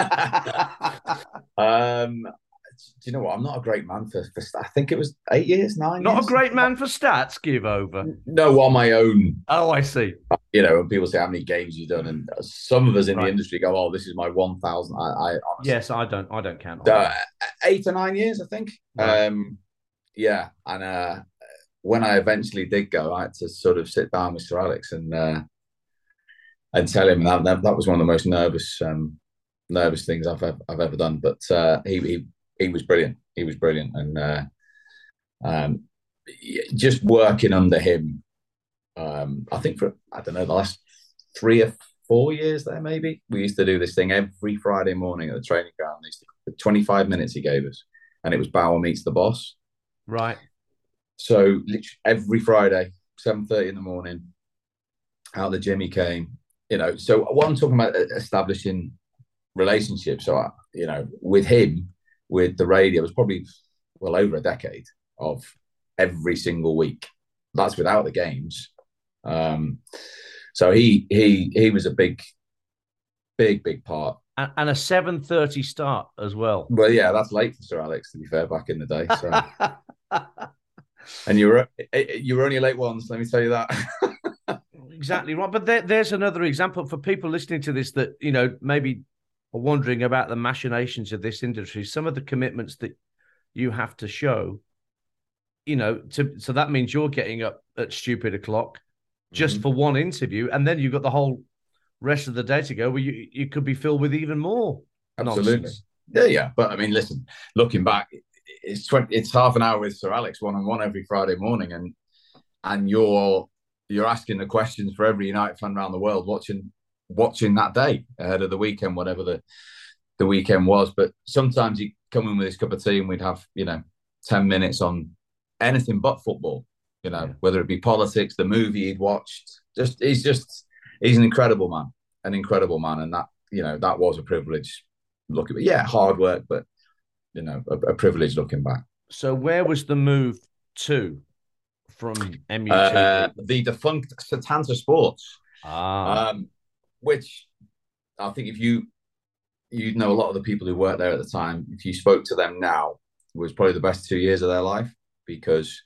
um, do you know what? I'm not a great man for, for I think it was eight years, nine Not years. a great man for stats, give over. No, on my own. Oh, I see. You know, when people say how many games you've done, and some of us in right. the industry go, "Oh, this is my one thousand." I, I honestly, yes, I don't, I don't count. Uh, eight or nine years, I think. Right. Um, yeah, and uh, when I eventually did go, I had to sort of sit down with Sir Alex and uh, and tell him that, that that was one of the most nervous um, nervous things I've I've ever done. But uh, he he he was brilliant. He was brilliant, and uh, um, just working under him. Um, I think for I don't know the last three or four years there, maybe we used to do this thing every Friday morning at the training ground. The twenty-five minutes he gave us, and it was Bauer meets the boss. Right. So literally every Friday, seven thirty in the morning, out the gym he came. You know, so what I'm talking about establishing relationships. So I, you know, with him, with the radio, it was probably well over a decade of every single week. That's without the games. Um, so he he he was a big, big, big part. And, and a seven thirty start as well. Well, yeah, that's late for Sir Alex, to be fair, back in the day. So, and you were you were only late once, let me tell you that. Exactly right. But there, there's another example for people listening to this that, you know, maybe are wondering about the machinations of this industry. Some of the commitments that you have to show, you know, to so that means you're getting up at stupid o'clock just mm-hmm. for one interview, and then you've got the whole rest of the day to go where you, you could be filled with even more Absolutely. Nonsense. Yeah, yeah. But I mean, listen, looking back, it's twenty, it's half an hour with Sir Alex one on one every Friday morning, and and you're you're asking the questions for every United fan around the world watching watching that day ahead of the weekend, whatever the the weekend was. But sometimes you come in with his cup of tea and we'd have, you know, ten minutes on anything but football, you know, yeah. whether it be politics, the movie he'd watched. Just he's just he's an incredible man, an incredible man, and that, you know, that was a privilege. Looking, yeah, hard work, but you know, a, a privilege looking back. So, where was the move to from M U T? Uh, the defunct Setanta Sports, ah. um, which I think if you you know a lot of the people who worked there at the time, if you spoke to them now, it was probably the best two years of their life, because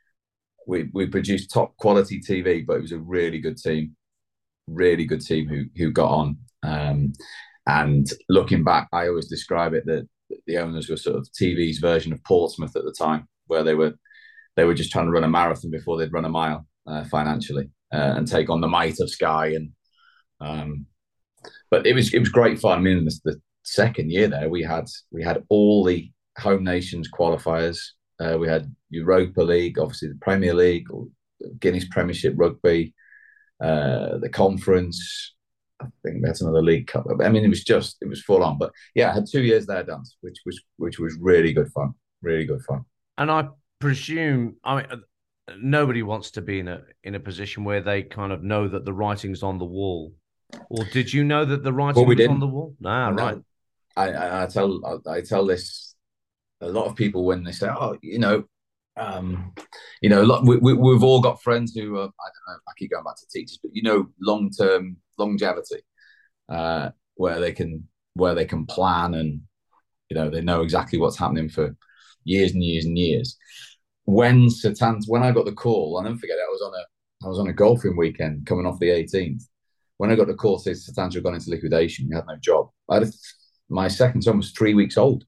we we produced top quality T V, but it was a really good team, really good team who who got on. Um, And looking back, I always describe it that the owners were sort of T V's version of Portsmouth at the time, where they were they were just trying to run a marathon before they'd run a mile uh, financially uh, and take on the might of Sky. And um, but it was it was great fun. I mean, the, the second year there, we had we had all the home nations qualifiers. Uh, we had Europa League, obviously the Premier League, or Guinness Premiership Rugby, uh, the Conference. I think that's another league cup. I mean, it was just, it was full on. But yeah, I had two years there, Dan, which was which was really good fun. Really good fun. And I presume, I mean, nobody wants to be in a in a position where they kind of know that the writing's on the wall. Or did you know that the writing well, we was didn't. on the wall? Nah, no. right. I, I, I tell I, I tell this a lot of people when they say, oh, you know, um, you know, we, we, we've all got friends who are, I don't know, I keep going back to teachers, but you know, long term longevity, uh, where they can where they can plan, and you know, they know exactly what's happening for years and years and years. When Setanta, when I got the call, I'll never forget it, I was on a I was on a golfing weekend coming off the eighteenth. When I got the call to say Setanta had gone into liquidation, he had no job. I had a, my second son was three weeks old.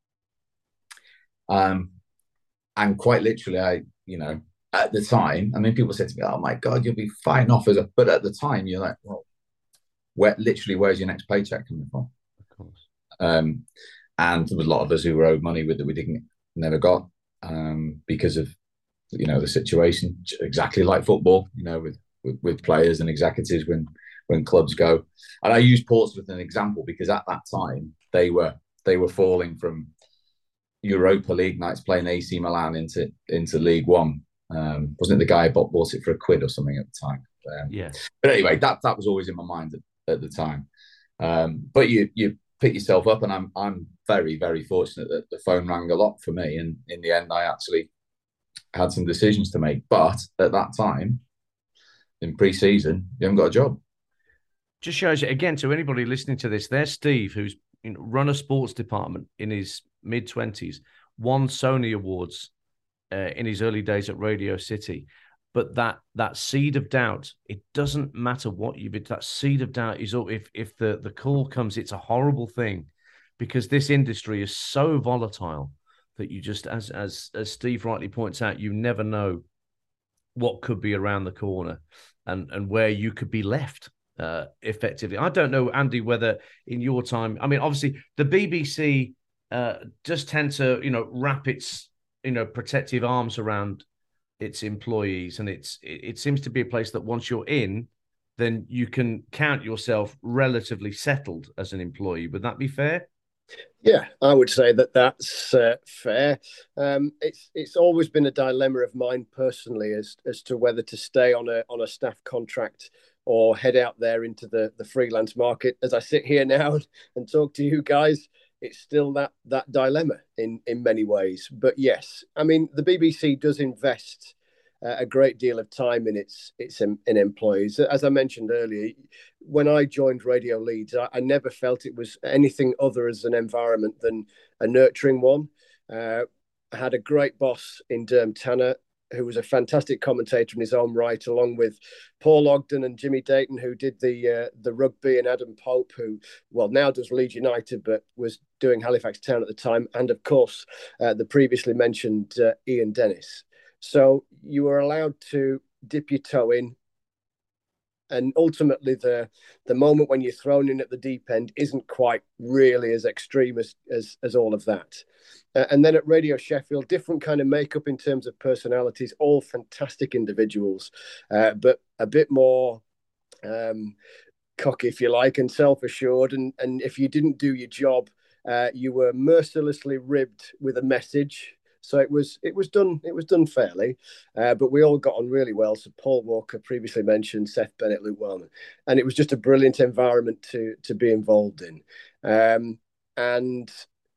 Um, and quite literally, I, you know, at the time, I mean, people said to me, "Oh my God, you'll be fine off as a," but at the time, you're like, well, where literally, where's your next paycheck coming from? Of course. Um, and there was a lot of us who were owed money with that we didn't never got um, because of, you know, the situation. Exactly like football, you know, with, with with players and executives when when clubs go. And I use Portsmouth as an example because at that time they were they were falling from Europa League nights playing A C Milan into into League One. Um, wasn't it the guy who bought it for a quid or something at the time? Um, yeah. But anyway, that that was always in my mind at, at the time. Um, but you you pick yourself up, and I'm I'm very very fortunate that the phone rang a lot for me, and in the end, I actually had some decisions to make. But at that time, in pre-season, you haven't got a job. Just shows you again to anybody listening to this. There's Steve, who's you know, run a sports department in his mid twenties, won Sony Awards uh, in his early days at Radio City. But that that seed of doubt, it doesn't matter what you've been. That seed of doubt is if if the the call comes, it's a horrible thing, because this industry is so volatile that you just, as as as Steve rightly points out, you never know what could be around the corner, and and where you could be left. Uh, effectively, I don't know, Andy, whether in your time, I mean, obviously the B B C uh, does tend to, you know, wrap its, you know, protective arms around its employees, and it's it, it seems to be a place that once you're in, then you can count yourself relatively settled as an employee. Would that be fair? Yeah, I would say that that's uh, fair. Um, it's it's always been a dilemma of mine personally as as to whether to stay on a on a staff contract or head out there into the, the freelance market. As I sit here now and talk to you guys, it's still that that dilemma in, in many ways. But yes, I mean, the B B C does invest a great deal of time in its its in, in employees. As I mentioned earlier, when I joined Radio Leeds, I, I never felt it was anything other as an environment than a nurturing one. Uh, I had a great boss in Derm Tanner, who was a fantastic commentator in his own right, along with Paul Ogden and Jimmy Dayton, who did the uh, the rugby, and Adam Pope, who, well, now does Leeds United, but was doing Halifax Town at the time, and of course, uh, the previously mentioned uh, Ian Dennis. So you were allowed to dip your toe in, and ultimately the the moment when you're thrown in at the deep end isn't quite really as extreme as as, as all of that. Uh, and then at Radio Sheffield, different kind of makeup in terms of personalities, all fantastic individuals, uh, but a bit more um, cocky, if you like, and self-assured. And, and if you didn't do your job, uh, you were mercilessly ribbed with a message. So it was it was done it was done fairly, uh, but we all got on really well. So Paul Walker, previously mentioned, Seth Bennett, Luke Wellman, and it was just a brilliant environment to to be involved in. Um, and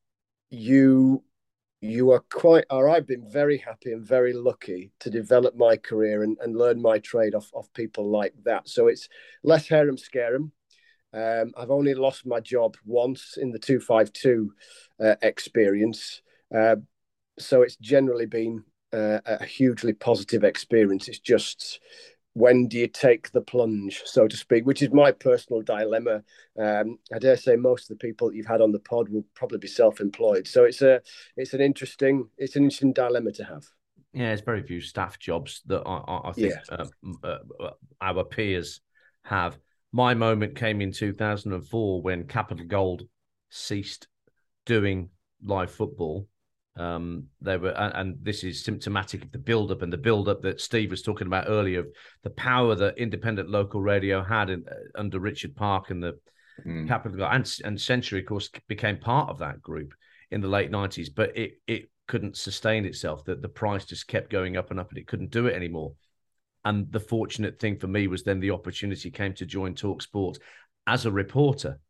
you you are quite, or I've been very happy and very lucky to develop my career and, and learn my trade off off people like that. So it's less harem scarum. Um, I've only lost my job once in the two five two uh, experience. Uh, So it's generally been uh, a hugely positive experience. It's just, when do you take the plunge, so to speak, which is my personal dilemma. Um, I dare say most of the people that you've had on the pod will probably be self-employed. So it's a, it's an interesting, it's an interesting dilemma to have. Yeah, there's very few staff jobs that I, I think yeah. uh, uh, our peers have. My moment came in two thousand four when Capital Gold ceased doing live football. Um, they were, and, and this is symptomatic of the build-up and the build-up that Steve was talking about earlier, of the power that independent local radio had in, uh, under Richard Park and the mm. Capital and and Century, of course, became part of that group in the late nineties. But it it couldn't sustain itself. That the price just kept going up and up, and it couldn't do it anymore. And the fortunate thing for me was then the opportunity came to join Talk Sport as a reporter,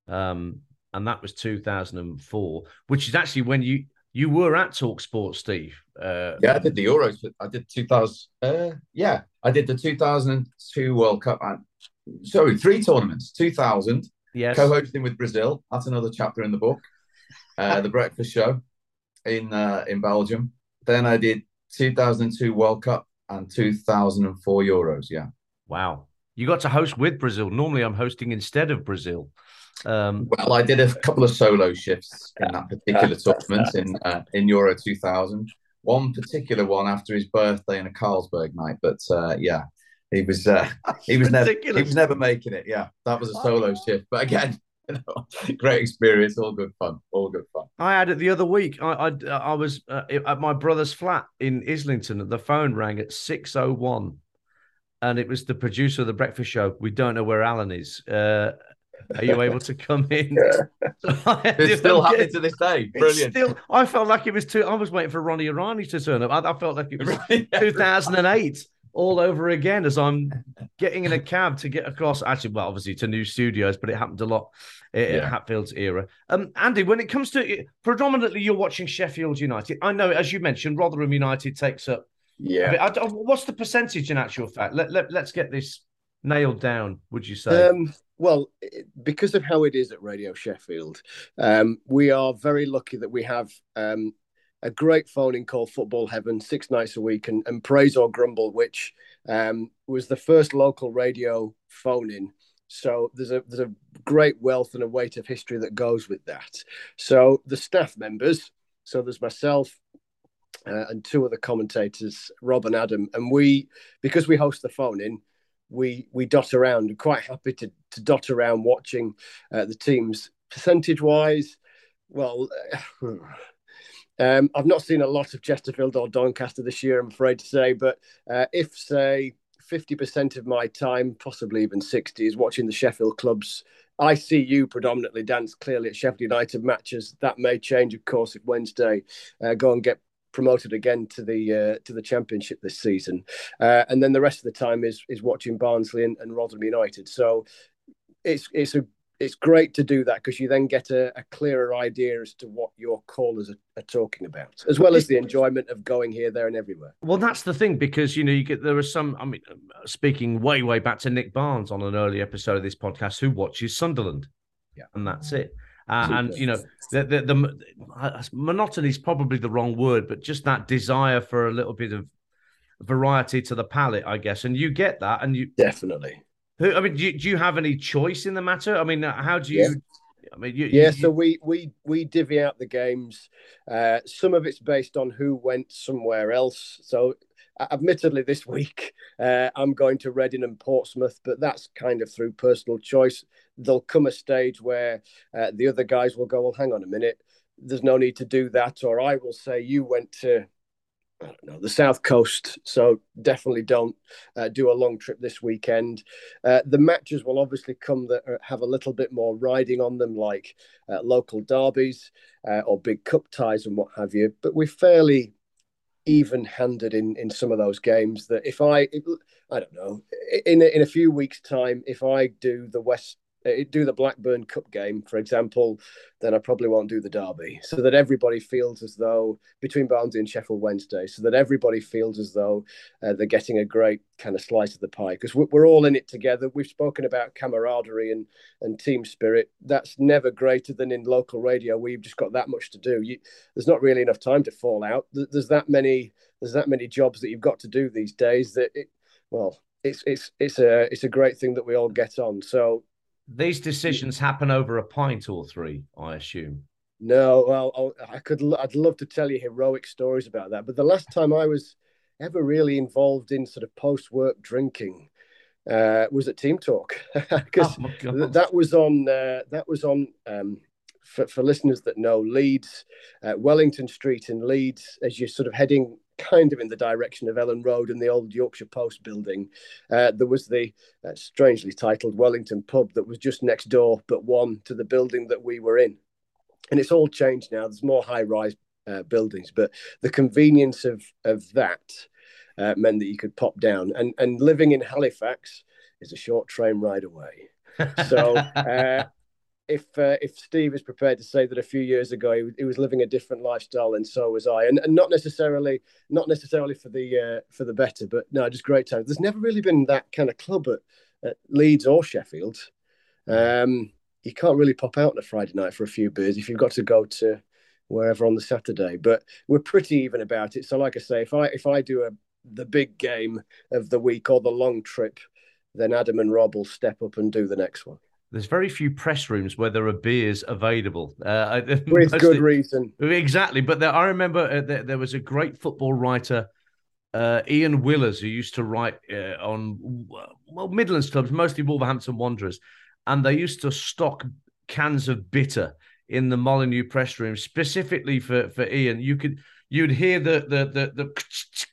um, and that was two thousand four, which is actually when you. You were at Talk Sport, Steve. Uh, yeah, I did the Euros. I did two thousand. Uh, yeah, I did the two thousand two World Cup. And, sorry, three tournaments. two thousand. Yes. Co-hosting with Brazil. That's another chapter in the book. Uh, the Breakfast Show in uh, in Belgium. Then I did two thousand two World Cup and two thousand four Euros. Yeah. Wow. You got to host with Brazil. Normally, I'm hosting instead of Brazil. Um, well, I did a couple of solo shifts in that particular tournament in uh, in Euro two thousand. One particular one after his birthday in a Carlsberg night, but uh, yeah, he was uh, he was never he was never making it. Yeah, that was a solo shift, but again, you know, great experience, all good fun, all good fun. I had it the other week. I I, I was uh, at my brother's flat in Islington, and the phone rang at six oh one, and it was the producer of the Breakfast Show. We don't know where Alan is. Uh, Are you able to come in? So it's still happening to this day. Brilliant. Still, I felt like it was two. I was waiting for Ronnie Irani to turn up. I, I felt like it was two thousand eight all over again as I'm getting in a cab to get across. Actually, well, obviously to new studios, but it happened a lot in yeah. Hatfield's era. Um, Andy, when it comes to predominantly, you're watching Sheffield United. I know, as you mentioned, Rotherham United takes up. Yeah. I, I, what's the percentage in actual fact? Let, let, let's get this nailed down, would you say? Um, well, because of how it is at Radio Sheffield, um, we are very lucky that we have um, a great phone-in called Football Heaven six nights a week, and, and Praise or Grumble, which um, was the first local radio phone-in. So there's a there's a great wealth and a weight of history that goes with that. So the staff members, so there's myself uh, and two other commentators, Rob and Adam, and we, because we host the phone-in, we we dot around. We're quite happy to to dot around watching uh, the teams. Percentage wise, well, um, I've not seen a lot of Chesterfield or Doncaster this year, I'm afraid to say. But uh, if say fifty percent of my time, possibly even sixty, is watching the Sheffield clubs, I see you predominantly dance clearly at Sheffield United matches. That may change, of course, if Wednesday uh, go and get promoted again to the uh, to the Championship this season, uh, and then the rest of the time is is watching Barnsley and, and Rotherham United. So it's it's a it's great to do that because you then get a, a clearer idea as to what your callers are, are talking about, as well as the enjoyment of going here, there, and everywhere. Well, that's the thing, because you know you get there are some. I mean, speaking way way back to Nick Barnes on an early episode of this podcast, who watches Sunderland, yeah, and that's it. Uh, and you know, the, the the uh, monotony is probably the wrong word, but just that desire for a little bit of variety to the palate, I guess. And you get that, and you definitely. Who, I mean, do you, do you have any choice in the matter? I mean, how do you? Yeah. I mean, you, yeah. You, so we we we divvy out the games. Uh, some of it's based on who went somewhere else. So, admittedly, this week uh, I'm going to Reading and Portsmouth, but that's kind of through personal choice. There'll come a stage where uh, the other guys will go, "Well, hang on a minute. There's no need to do that," or I will say, "You went to." I don't know, the South Coast, so definitely don't uh, do a long trip this weekend. Uh, the matches will obviously come that are, have a little bit more riding on them, like uh, local derbies uh, or big cup ties and what have you. But we're fairly even-handed in, in some of those games. That if I, if, I don't know, in a, in a few weeks' time, if I do the West. Do the Blackburn Cup game, for example, then I probably won't do the derby, so that everybody feels as though between Barnsley and Sheffield Wednesday, so that everybody feels as though uh, they're getting a great kind of slice of the pie, because we're all in it together. We've spoken about camaraderie and and team spirit. That's never greater than in local radio. We've just got that much to do. You, there's not really enough time to fall out. There's that many. There's that many jobs that you've got to do these days. That it, well, it's it's it's a it's a great thing that we all get on. So. These decisions happen over a pint or three, I assume. No, well, I could. I'd love to tell you heroic stories about that, but the last time I was ever really involved in sort of post-work drinking uh, was at Team Talk, because oh that was on. Uh, that was on. Um, for, for listeners that know Leeds, uh, Wellington Street in Leeds, as you're sort of heading kind of in the direction of Ellen Road and the old Yorkshire Post building, uh, there was the uh, strangely titled Wellington pub that was just next door, but one to the building that we were in. And it's all changed now. There's more high-rise uh, buildings, but the convenience of of that uh, meant that you could pop down. And and living in Halifax is a short train ride away. So. Uh, If uh, if Steve is prepared to say that a few years ago he, he was living a different lifestyle, and so was I, and, and not necessarily not necessarily for the uh, for the better, but no, just great time. There's never really been that kind of club at, at Leeds or Sheffield. Um, you can't really pop out on a Friday night for a few beers if you've got to go to wherever on the Saturday. But we're pretty even about it. So, like I say, if I if I do a the big game of the week or the long trip, then Adam and Rob will step up and do the next one. There's very few press rooms where there are beers available. Uh, With good reason. Exactly. But there, I remember uh, there, there was a great football writer, uh, Ian Willers, who used to write uh, on well Midlands clubs, mostly Wolverhampton Wanderers. And they used to stock cans of bitter in the Molineux press room, specifically for, for Ian. You could, you'd hear the, the, the, the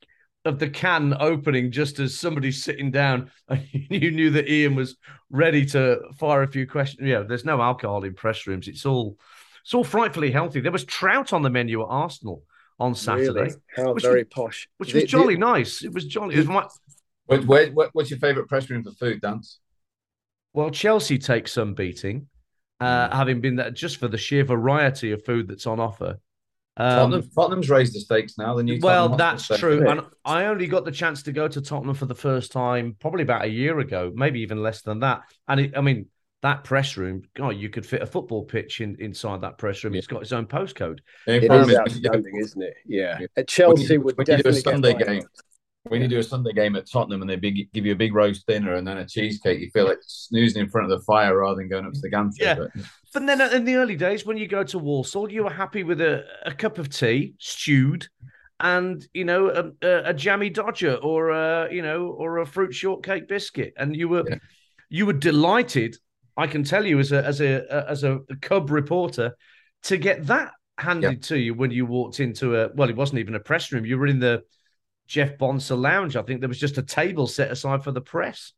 of the can opening just as somebody's sitting down, and you knew that Ian was ready to fire a few questions. Yeah, there's no alcohol in press rooms. It's all it's all frightfully healthy. There was trout on the menu at Arsenal on Saturday. Really? How which very was, posh. Which was the, jolly the, nice. It was jolly. It was my... Where, where, where, what's your favourite press room for food, Dance? Well, Chelsea takes some beating, uh, mm. having been there just for the sheer variety of food that's on offer. Um, Tottenham, Tottenham's raised the stakes now. The new well, Tottenham that's true. And I only got the chance to go to Tottenham for the first time probably about a year ago, maybe even less than that. And it, I mean, that press room, God, you could fit a football pitch in, inside that press room. Yeah. It's got its own postcode. It is outstanding, isn't it? Yeah. yeah. At Chelsea, when you, would when definitely you do a Sunday get game. When you do a Sunday game at Tottenham and they big, give you a big roast dinner and then a cheesecake, you feel like snoozing in front of the fire rather than going up to the gantry. Yeah. But, but then in the early days, when you go to Walsall, you were happy with a, a cup of tea, stewed, and, you know, a, a, a jammy Dodger or, a, you know, or a fruit shortcake biscuit. And you were yeah. you were delighted, I can tell you as a, as a, as a Cub reporter, to get that handed yeah. to you when you walked into a, well, it wasn't even a press room. You were in the Jeff Bonser lounge. I think there was just a table set aside for the press.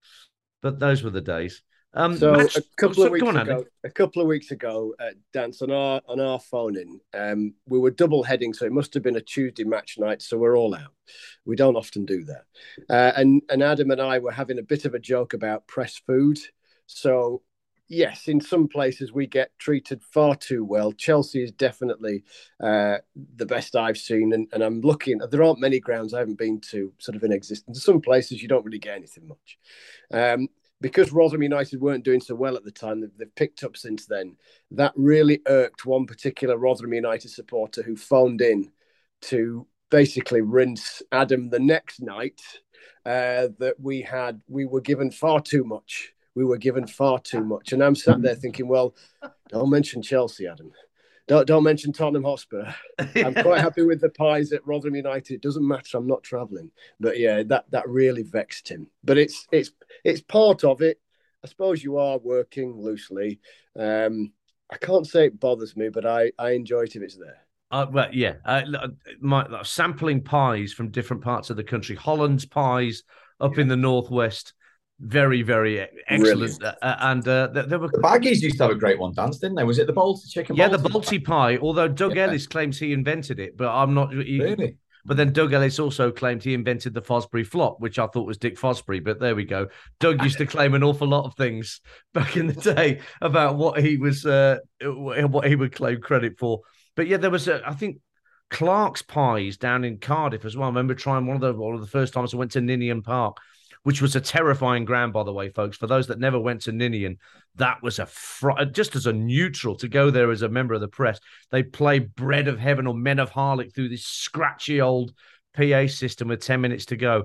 But those were the days. Um, so match, a couple so, of weeks on, ago, Andy. a couple of weeks ago, uh, Dance, on our on our phone in, um, we were double heading, so it must have been a Tuesday match night. So we're all out. We don't often do that. Uh, and and Adam and I were having a bit of a joke about press food. So yes, in some places we get treated far too well. Chelsea is definitely uh, the best I've seen, and, and I'm looking. There aren't many grounds I haven't been to, sort of in existence. Some places you don't really get anything much. Um, because Rotherham United weren't doing so well at the time, they've, they've picked up since then. That really irked one particular Rotherham United supporter who phoned in to basically rinse Adam the next night. Uh, that we had, we were given far too much. We were given far too much, and I'm sat there thinking, well, don't mention Chelsea, Adam. Don't don't mention Tottenham Hotspur. I'm quite happy with the pies at Rotherham United. It doesn't matter. I'm not travelling. But yeah, that that really vexed him. But it's it's it's part of it. I suppose you are working loosely. Um, I can't say it bothers me, but I I enjoy it if it's there. Uh, well, yeah, uh, my uh, sampling pies from different parts of the country. Holland's pies up yeah. in the northwest. Very, very excellent. Uh, and uh, there were the Baggies used to have a great one, dance, didn't they? Was it the Balti chicken? Yeah, Balti? the Balti pie. Although Doug yeah. Ellis claims he invented it, but I'm not he, really. But then Doug Ellis also claimed he invented the Fosbury flop, which I thought was Dick Fosbury. But there we go. Doug used to claim an awful lot of things back in the day about what he was, uh, what he would claim credit for. But yeah, there was, a, I think, Clark's Pies down in Cardiff as well. I remember trying one of the one of the first times I went to Ninian Park, which was a terrifying ground, by the way, folks. For those that never went to Ninian, that was a fr- just as a neutral to go there as a member of the press. They play Bread of Heaven or Men of Harlech through this scratchy old P A system with ten minutes to go.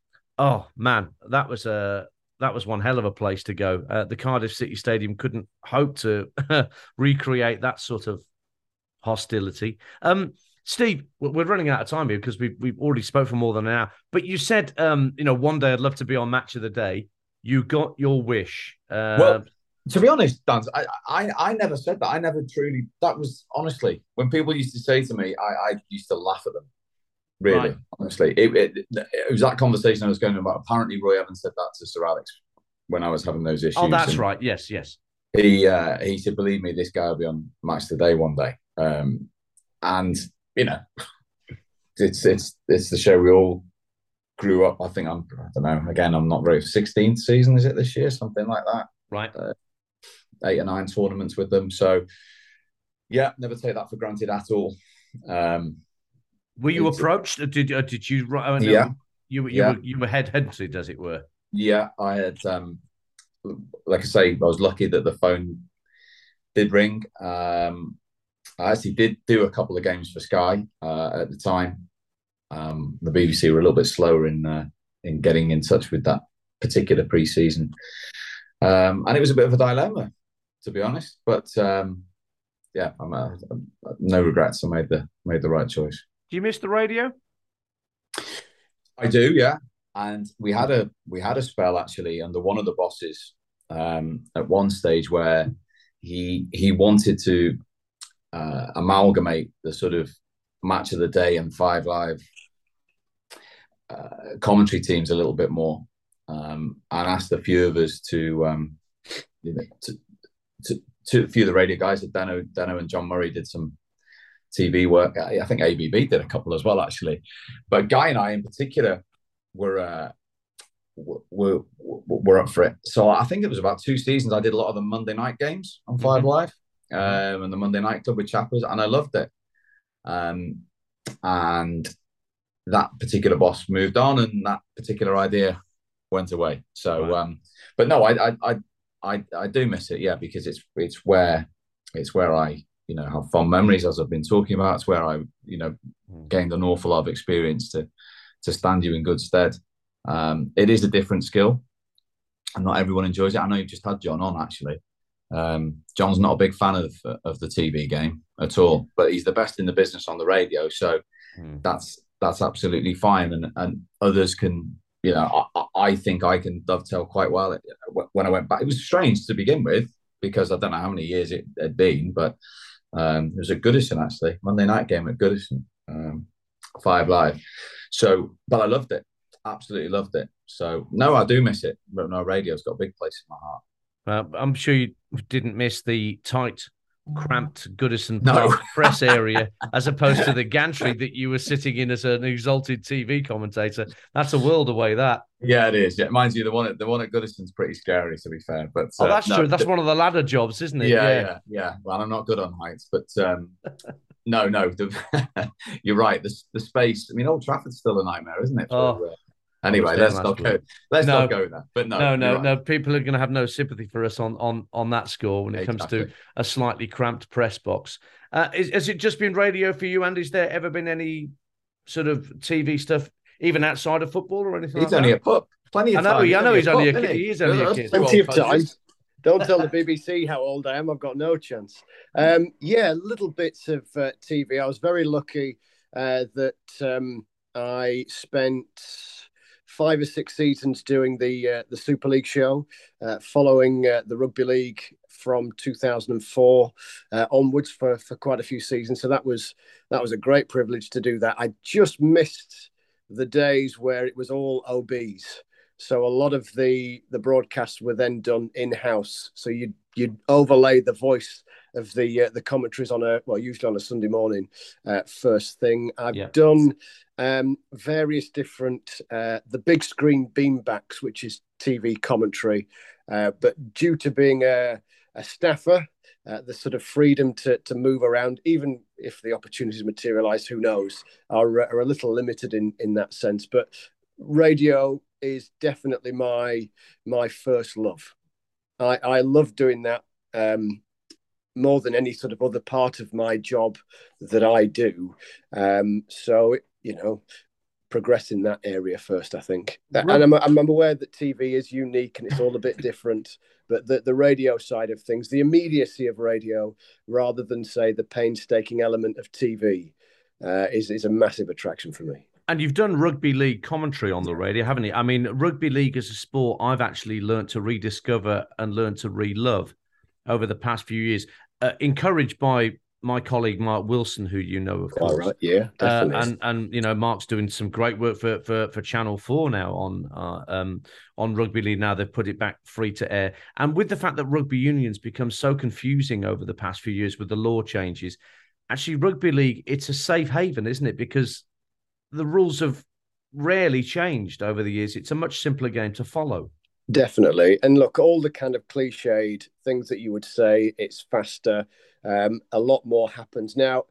Oh man, that was a that was one hell of a place to go. Uh, the Cardiff City Stadium couldn't hope to recreate that sort of hostility. Um, Steve, we're running out of time here because we've we've already spoke for more than an hour. But you said, um, you know, one day I'd love to be on Match of the Day. You got your wish. Uh, well, to be honest, Dan, I, I I never said that. I never truly. That was honestly when people used to say to me, I, I used to laugh at them. Really, right. honestly, it, it it was that conversation I was going about. Apparently, Roy Evans said that to Sir Alex when I was having those issues. Oh, that's right. Yes, yes. He uh, he said, "Believe me, this guy will be on Match of the Day one day." Um, and you know, it's it's it's the show we all grew up. I think I'm I don't know. Again, I'm not very sixteenth season. Is it this year? Something like that. Right. Uh, eight or nine tournaments with them. So yeah, never take that for granted at all. Um, were you approached? Did uh, did you? Uh, yeah. You you yeah. were you were headhunted, as it were. Yeah, I had. Um, like I say, I was lucky that the phone did ring. Um, I actually did do a couple of games for Sky uh, at the time. Um, the B B C were a little bit slower in uh, in getting in touch with that particular pre-season, um, and it was a bit of a dilemma, to be honest. But um, yeah, I'm, uh, I'm, no regrets. I made the made the right choice. Do you miss the radio? I do, yeah. And we had a we had a spell actually under one of the bosses um, at one stage where he he wanted to. Uh, amalgamate the sort of Match of the Day and Five Live uh, commentary teams a little bit more, um, and asked a few of us to, um, you know, to, to, to a few of the radio guys. Dano, Dano and John Murray did some T V work. I, I think A B B did a couple as well, actually. But Guy and I, in particular, were uh, were were up for it. So I think it was about two seasons. I did a lot of the Monday night games on Five mm-hmm. Live. Um, and the Monday Night Club with Chappers, and I loved it. Um, and that particular boss moved on, and that particular idea went away. So, right. um, but no, I, I, I, I, I do miss it, yeah, because it's it's where it's where I, you know, have fond memories, as I've been talking about. It's where I, you know, gained an awful lot of experience to to stand you in good stead. Um, it is a different skill, and not everyone enjoys it. I know you've just had John on, actually. Um, John's not a big fan of of the T V game at all, but he's the best in the business on the radio, so mm. that's that's absolutely fine. And and others can, you know, I, I think I can dovetail quite well. When I went back, it was strange to begin with because I don't know how many years it had been, but um, it was at Goodison actually, Monday night game at Goodison, um, Five Live. So, but I loved it, absolutely loved it. So no, I do miss it, but no, radio's got a big place in my heart. Uh, I'm sure you didn't miss the tight cramped Goodison No. press, press area as opposed to the gantry that you were sitting in as an exalted T V commentator. That's a world away, that. Yeah, it is. Yeah, mind you, the one at the one at Goodison's pretty scary, to be fair. But oh, uh, that's no, true. That's the, one of the ladder jobs, isn't it? Yeah, yeah, yeah, yeah. Well, I'm not good on heights, but um, no, no. The, you're right. The the space. I mean, Old Trafford's still a nightmare, isn't it? For, oh. uh, Anyway, let's not go. Let's no, not go there. But no, no, no, right. no. People are going to have no sympathy for us on on on that score when it exactly. comes to a slightly cramped press box. Uh, is, has it just been radio for you, and is there ever been any sort of T V stuff, even outside of football or anything? He's like only that? a pup. Plenty of I know. time. I know. He's, he's only a kid. He? he is only yeah, a kid. Plenty of time. Don't tell the B B C how old I am. I've got no chance. Um, yeah, little bits of uh, T V. I was very lucky uh, that um, I spent five or six seasons doing the uh, the Super League show, uh, following uh, the Rugby League from two thousand four uh, onwards for, for quite a few seasons. So that was that was a great privilege to do that. I just missed the days where it was all O Bs. So a lot of the the broadcasts were then done in house. So you'd you'd overlay the voice of the uh, the commentaries on a well usually on a Sunday morning uh, first thing. I've yeah. done um, various different uh, the big screen beanbacks, which is T V commentary, uh, but due to being a, a staffer, uh, the sort of freedom to to move around, even if the opportunities materialise, who knows, are are a little limited in in that sense. But radio is definitely my my first love. I, I love doing that um, more than any sort of other part of my job that I do. Um, so, you know, progress in that area first, I think. And I'm, I'm aware that T V is unique and it's all a bit different, but the, the radio side of things, the immediacy of radio, rather than, say, the painstaking element of T V, uh, is, is a massive attraction for me. And you've done rugby league commentary on the radio, haven't you? I mean, rugby league as a sport, I've actually learned to rediscover and learn to re-love over the past few years, uh, encouraged by my colleague Mark Wilson, who you know, of course. All right, yeah, definitely. Uh, and and you know, Mark's doing some great work for for, for Channel Four now on uh, um on rugby league. Now they've put it back free to air, and with the fact that rugby union's become so confusing over the past few years with the law changes, actually rugby league, it's a safe haven, isn't it? Because the rules have rarely changed over the years. It's a much simpler game to follow. Definitely. And look, all the kind of cliched things that you would say, it's faster, um, a lot more happens. Now,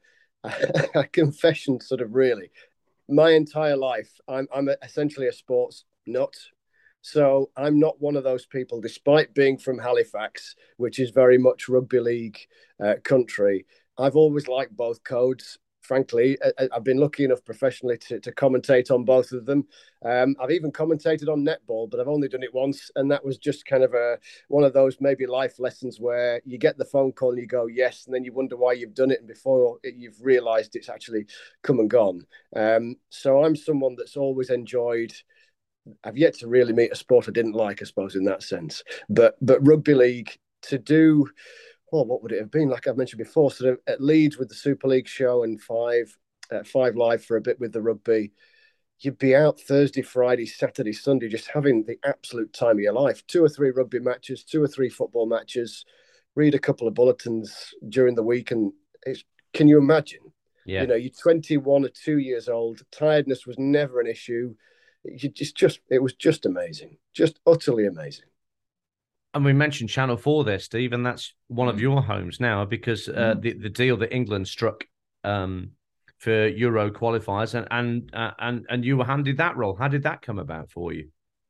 a confession sort of really, my entire life, I'm, I'm essentially a sports nut. So I'm not one of those people, despite being from Halifax, which is very much rugby league uh, country. I've always liked both codes. Frankly, I've been lucky enough professionally to, to commentate on both of them. Um, I've even commentated on netball, but I've only done it once. And that was just kind of a one of those maybe life lessons where you get the phone call and you go, yes, and then you wonder why you've done it. And before it, you've realised it's actually come and gone. Um, so I'm someone that's always enjoyed. I've yet to really meet a sport I didn't like, I suppose, in that sense. But but rugby league, to do... well, what would it have been? Like I've mentioned before, sort of at Leeds with the Super League show and five, uh, five live for a bit with the rugby. You'd be out Thursday, Friday, Saturday, Sunday, just having the absolute time of your life. Two or three rugby matches, two or three football matches, read a couple of bulletins during the week. And it's, can you imagine? Yeah. You know, you're twenty-one or two years old. Tiredness was never an issue. You just, just, it was just amazing. Just utterly amazing. And we mentioned Channel four there, Steve, and that's one of your homes now because uh, mm. the, the deal that England struck um, for Euro qualifiers, and and, uh, and and you were handed that role. How did that come about for you?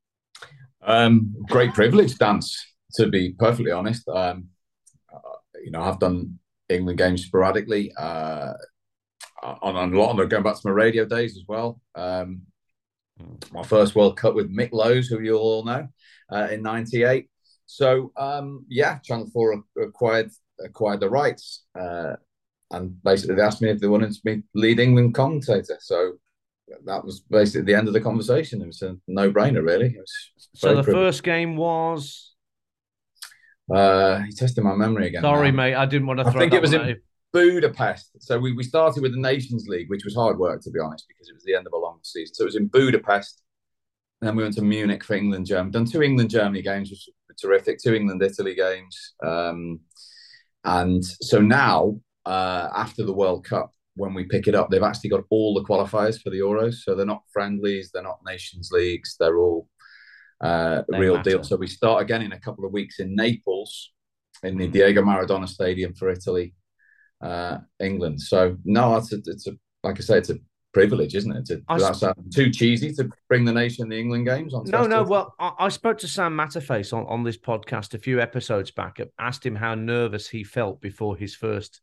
Um, great privilege, Dance, to be perfectly honest. Um, uh, you know, I've done England games sporadically uh, on, on a lot, and going back to my radio days as well. Um, my first World Cup with Mick Lowes, who you'll all know, uh, in ninety-eight. So, um, yeah, Channel four acquired acquired the rights, uh, and basically they asked me if they wanted me lead England commentator. So that was basically the end of the conversation. It was a no-brainer, really. It was so the privileged. First game was? Uh, he tested my memory again. Sorry, now. mate, I didn't want to throw I think that it was one in out. Budapest. So we, we started with the Nations League, which was hard work, to be honest, because it was the end of a long season. So it was in Budapest. And then we went to Munich for England, Germany. Done two England Germany games, which were terrific. Two England Italy games. Um, And so now, uh, after the World Cup, when we pick it up, they've actually got all the qualifiers for the Euros. So they're not friendlies, they're not Nations Leagues, they're all uh, real matter. deal. So we start again in a couple of weeks in Naples, in the Diego Maradona Stadium for Italy, uh, England. So no, it's a, it's a like I say, it's a privilege, isn't it? To, without sounding too cheesy, to bring the nation the England games on. No, no. Well, I, I spoke to Sam Matterface on, on this podcast a few episodes back. Asked him how nervous he felt before his first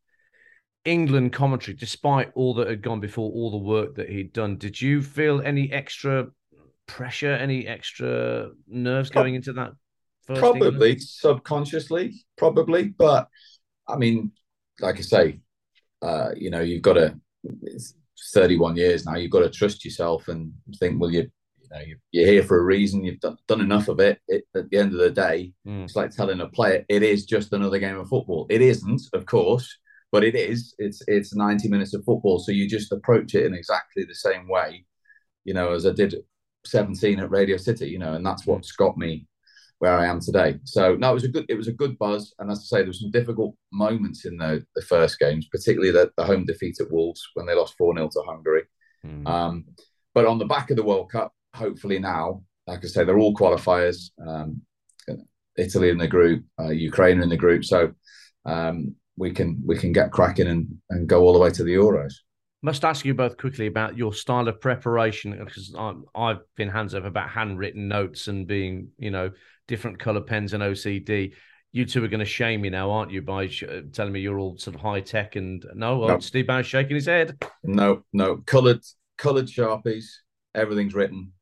England commentary, despite all that had gone before, all the work that he'd done. Did you feel any extra pressure, any extra nerves going into that first Probably England? subconsciously, probably. But I mean, like I say, uh, you know, you've got to, it's thirty-one years now, you've got to trust yourself and think, well, you, you know, you're here for a reason. You've done, done enough of it. it. At the end of the day, mm. it's like telling a player, it is just another game of football. It isn't, of course, but it is. It's it's ninety minutes of football. So you just approach it in exactly the same way, you know, as I did at seventeen at Radio City, you know, and that's what's got me where I am today. So no, it was a good, it was a good buzz. And as I say, there were some difficult moments in the, the first games, particularly the, the home defeat at Wolves when they lost four nil to Hungary. Mm. Um, but on the back of the World Cup, hopefully now, like I say, they're all qualifiers. Um, Italy in the group, uh, Ukraine in the group. So um, we can we can get cracking and, and go all the way to the Euros. Must ask you both quickly about your style of preparation, because I've been hands up about handwritten notes and being, you know, different color pens and O C D. You two are going to shame me now, aren't you, by sh- telling me you're all sort of high tech and no? Well, no. Steve Bowers shaking his head. No, no, colored, colored Sharpies. Everything's written,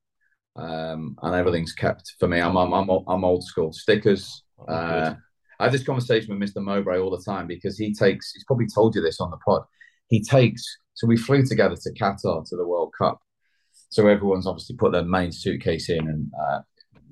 um, and everything's kept for me. I'm, I'm, I'm, I'm old school. Stickers. Oh, uh, I have this conversation with Mister Mowbray all the time because he takes. He's probably told you this on the pod. He takes. So we flew together to Qatar to the World Cup. So everyone's obviously put their main suitcase in and uh,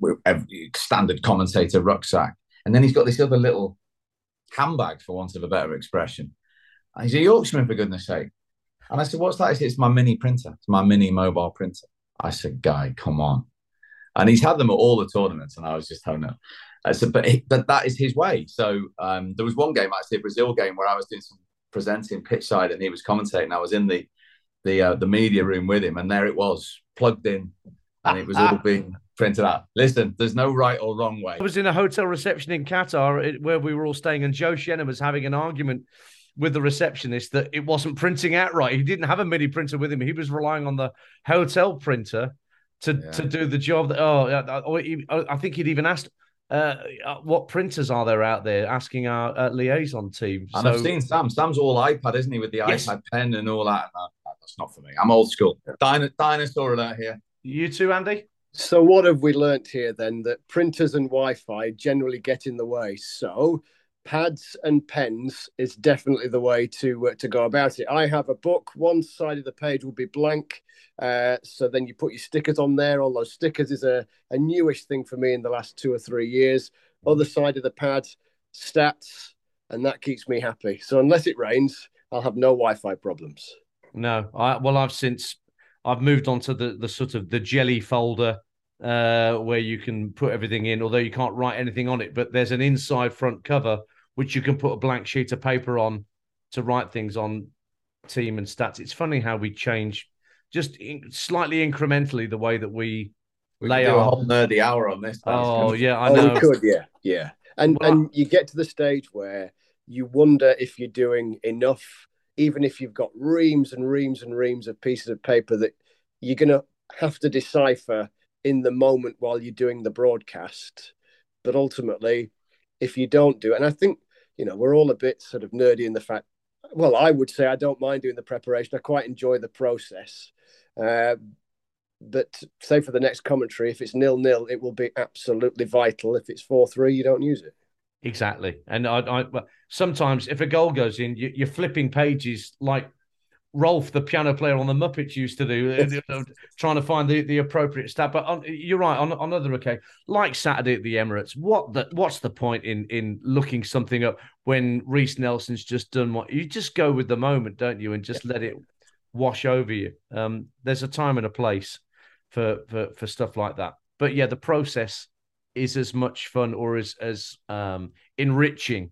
every standard commentator rucksack. And then he's got this other little handbag, for want of a better expression. And he's a Yorkshireman, for goodness sake. And I said, what's that? He said, it's my mini printer. It's my mini mobile printer. I said, guy, come on. And he's had them at all the tournaments. And I was just having a... I said, but he, that, that is his way. So um, there was one game, actually, a Brazil game, where I was doing some presenting pitch side and he was commentating. I was in the the uh, the media room with him, and there it was, plugged in, and it was all being printed out. Listen, there's no right or wrong way. I was in a hotel reception in Qatar where we were all staying, and Joe Shenner was having an argument with the receptionist that it wasn't printing out right. He didn't have a MIDI printer with him. He was relying on the hotel printer to yeah. to do the job. That, oh, I think he'd even asked, Uh, what printers are there out there, asking our uh, liaison team. And so, I've seen Sam. Sam's all iPad, isn't he, with the yes. iPad pen and all that? No, that's not for me. I'm old school. Din- dinosaur alert here. You too, Andy? So what have we learnt here then? That printers and Wi-Fi generally get in the way. So pads and pens is definitely the way to uh, to go about it. I have a book. One side of the page will be blank. Uh, so then you put your stickers on there. All those stickers is a, a newish thing for me in the last two or three years. Other side of the pad, stats, and that keeps me happy. So unless it rains, I'll have no Wi-Fi problems. No, I, well, I've since I've moved on to the, the sort of the jelly folder uh, where you can put everything in, although you can't write anything on it. But there's an inside front cover which you can put a blank sheet of paper on to write things on, team and stats. It's funny how we change just in, slightly incrementally the way that we, we lay could do our... a whole nerdy hour on this. Oh, yeah, I know. Oh, we could, yeah, yeah. And well, and you get to the stage where you wonder if you're doing enough, even if you've got reams and reams and reams of pieces of paper that you're going to have to decipher in the moment while you're doing the broadcast. But ultimately, if you don't do it, and I think, you know, we're all a bit sort of nerdy in the fact, well, I would say I don't mind doing the preparation. I quite enjoy the process. Uh, but say for the next commentary, if it's nil-nil, it will be absolutely vital. If it's four three, you don't use it. Exactly. And I, I sometimes if a goal goes in, you, you're flipping pages like Rolf, the piano player on the Muppets, used to do, trying to find the, the appropriate stat. But on, you're right, on, on other occasions, like Saturday at the Emirates, what the, what's the point in in looking something up when Reece Nelson's just done what? You just go with the moment, don't you, and just yeah. let it wash over you. Um, there's a time and a place for, for, for stuff like that. But yeah, the process is as much fun or as, as um, enriching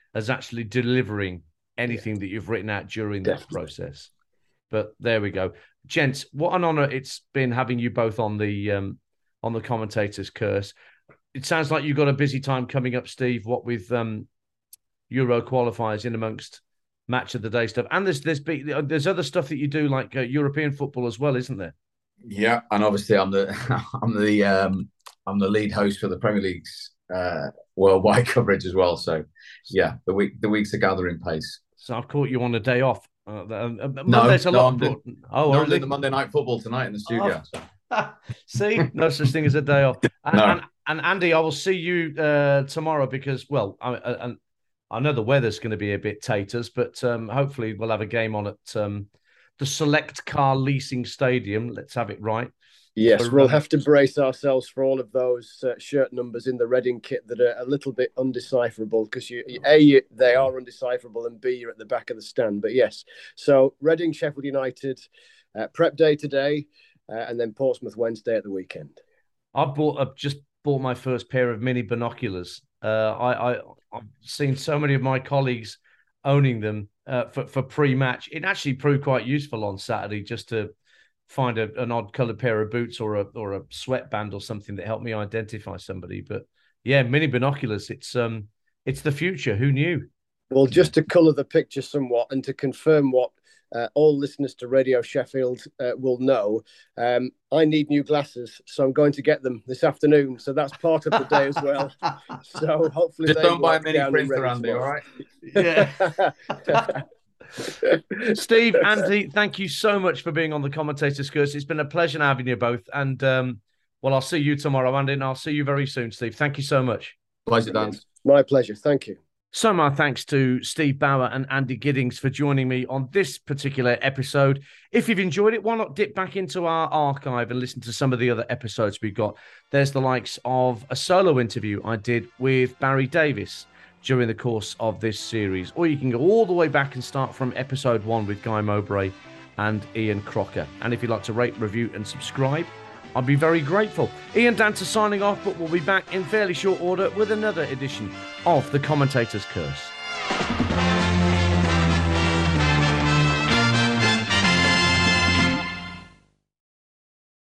as actually delivering anything yeah. that you've written out during Definitely. that process. But there we go. Gents, what an honour it's been having you both on the um, on the Commentator's Curse. It sounds like you've got a busy time coming up, Steve, what with um, Euro qualifiers in amongst match of the day stuff. And there's there's, there's other stuff that you do, like uh, European football as well, isn't there? Yeah, and obviously I'm the I'm the um, I'm the lead host for the Premier League's uh, worldwide coverage as well. So yeah, the week the weeks are gathering pace. So I've caught you on a day off. Uh, uh, Monday's no, a lot. I'm doing, oh, no, I'm doing the Monday Night Football tonight in the studio. Oh. So. See, no such thing as a day off. And, no. and, and Andy, I will see you uh, tomorrow because, well, I, I, I know the weather's going to be a bit taters, but um, hopefully we'll have a game on at um, the Select Car Leasing Stadium. Let's have it right. Yes, so, we'll um, have to brace ourselves for all of those uh, shirt numbers in the Reading kit that are a little bit undecipherable because you, A, you, they are undecipherable, and B, you're at the back of the stand. But yes, so Reading, Sheffield United, uh, prep day today, uh, and then Portsmouth Wednesday at the weekend. I bought, I've just bought my first pair of mini binoculars. Uh, I, I, I've seen so many of my colleagues owning them uh, for, for pre-match. It actually proved quite useful on Saturday just to find a, an odd coloured pair of boots or a or a sweatband or something that helped me identify somebody. But yeah, mini binoculars, it's um it's the future. Who knew? Well, just to colour the picture somewhat and to confirm what uh, all listeners to Radio Sheffield uh, will know, um, I need new glasses, so I'm going to get them this afternoon. So that's part of the day as well. So hopefully just they don't buy a mini printer, Andy. All right? Yeah. Steve, Andy, thank you so much for being on the Commentator's Curse. It's been a pleasure having you both. And, um, well, I'll see you tomorrow, Andy, and I'll see you very soon, Steve. Thank you so much. Pleasure, Dan. My pleasure. Thank you. So my thanks to Steve Bower and Andy Giddings for joining me on this particular episode. If you've enjoyed it, why not dip back into our archive and listen to some of the other episodes we've got. There's the likes of a solo interview I did with Barry Davis during the course of this series, or you can go all the way back and start from episode one with Guy Mowbray and Ian Crocker. And if you'd like to rate, review and subscribe, I'd be very grateful. Ian Danter signing off, but we'll be back in fairly short order with another edition of The Commentator's Curse.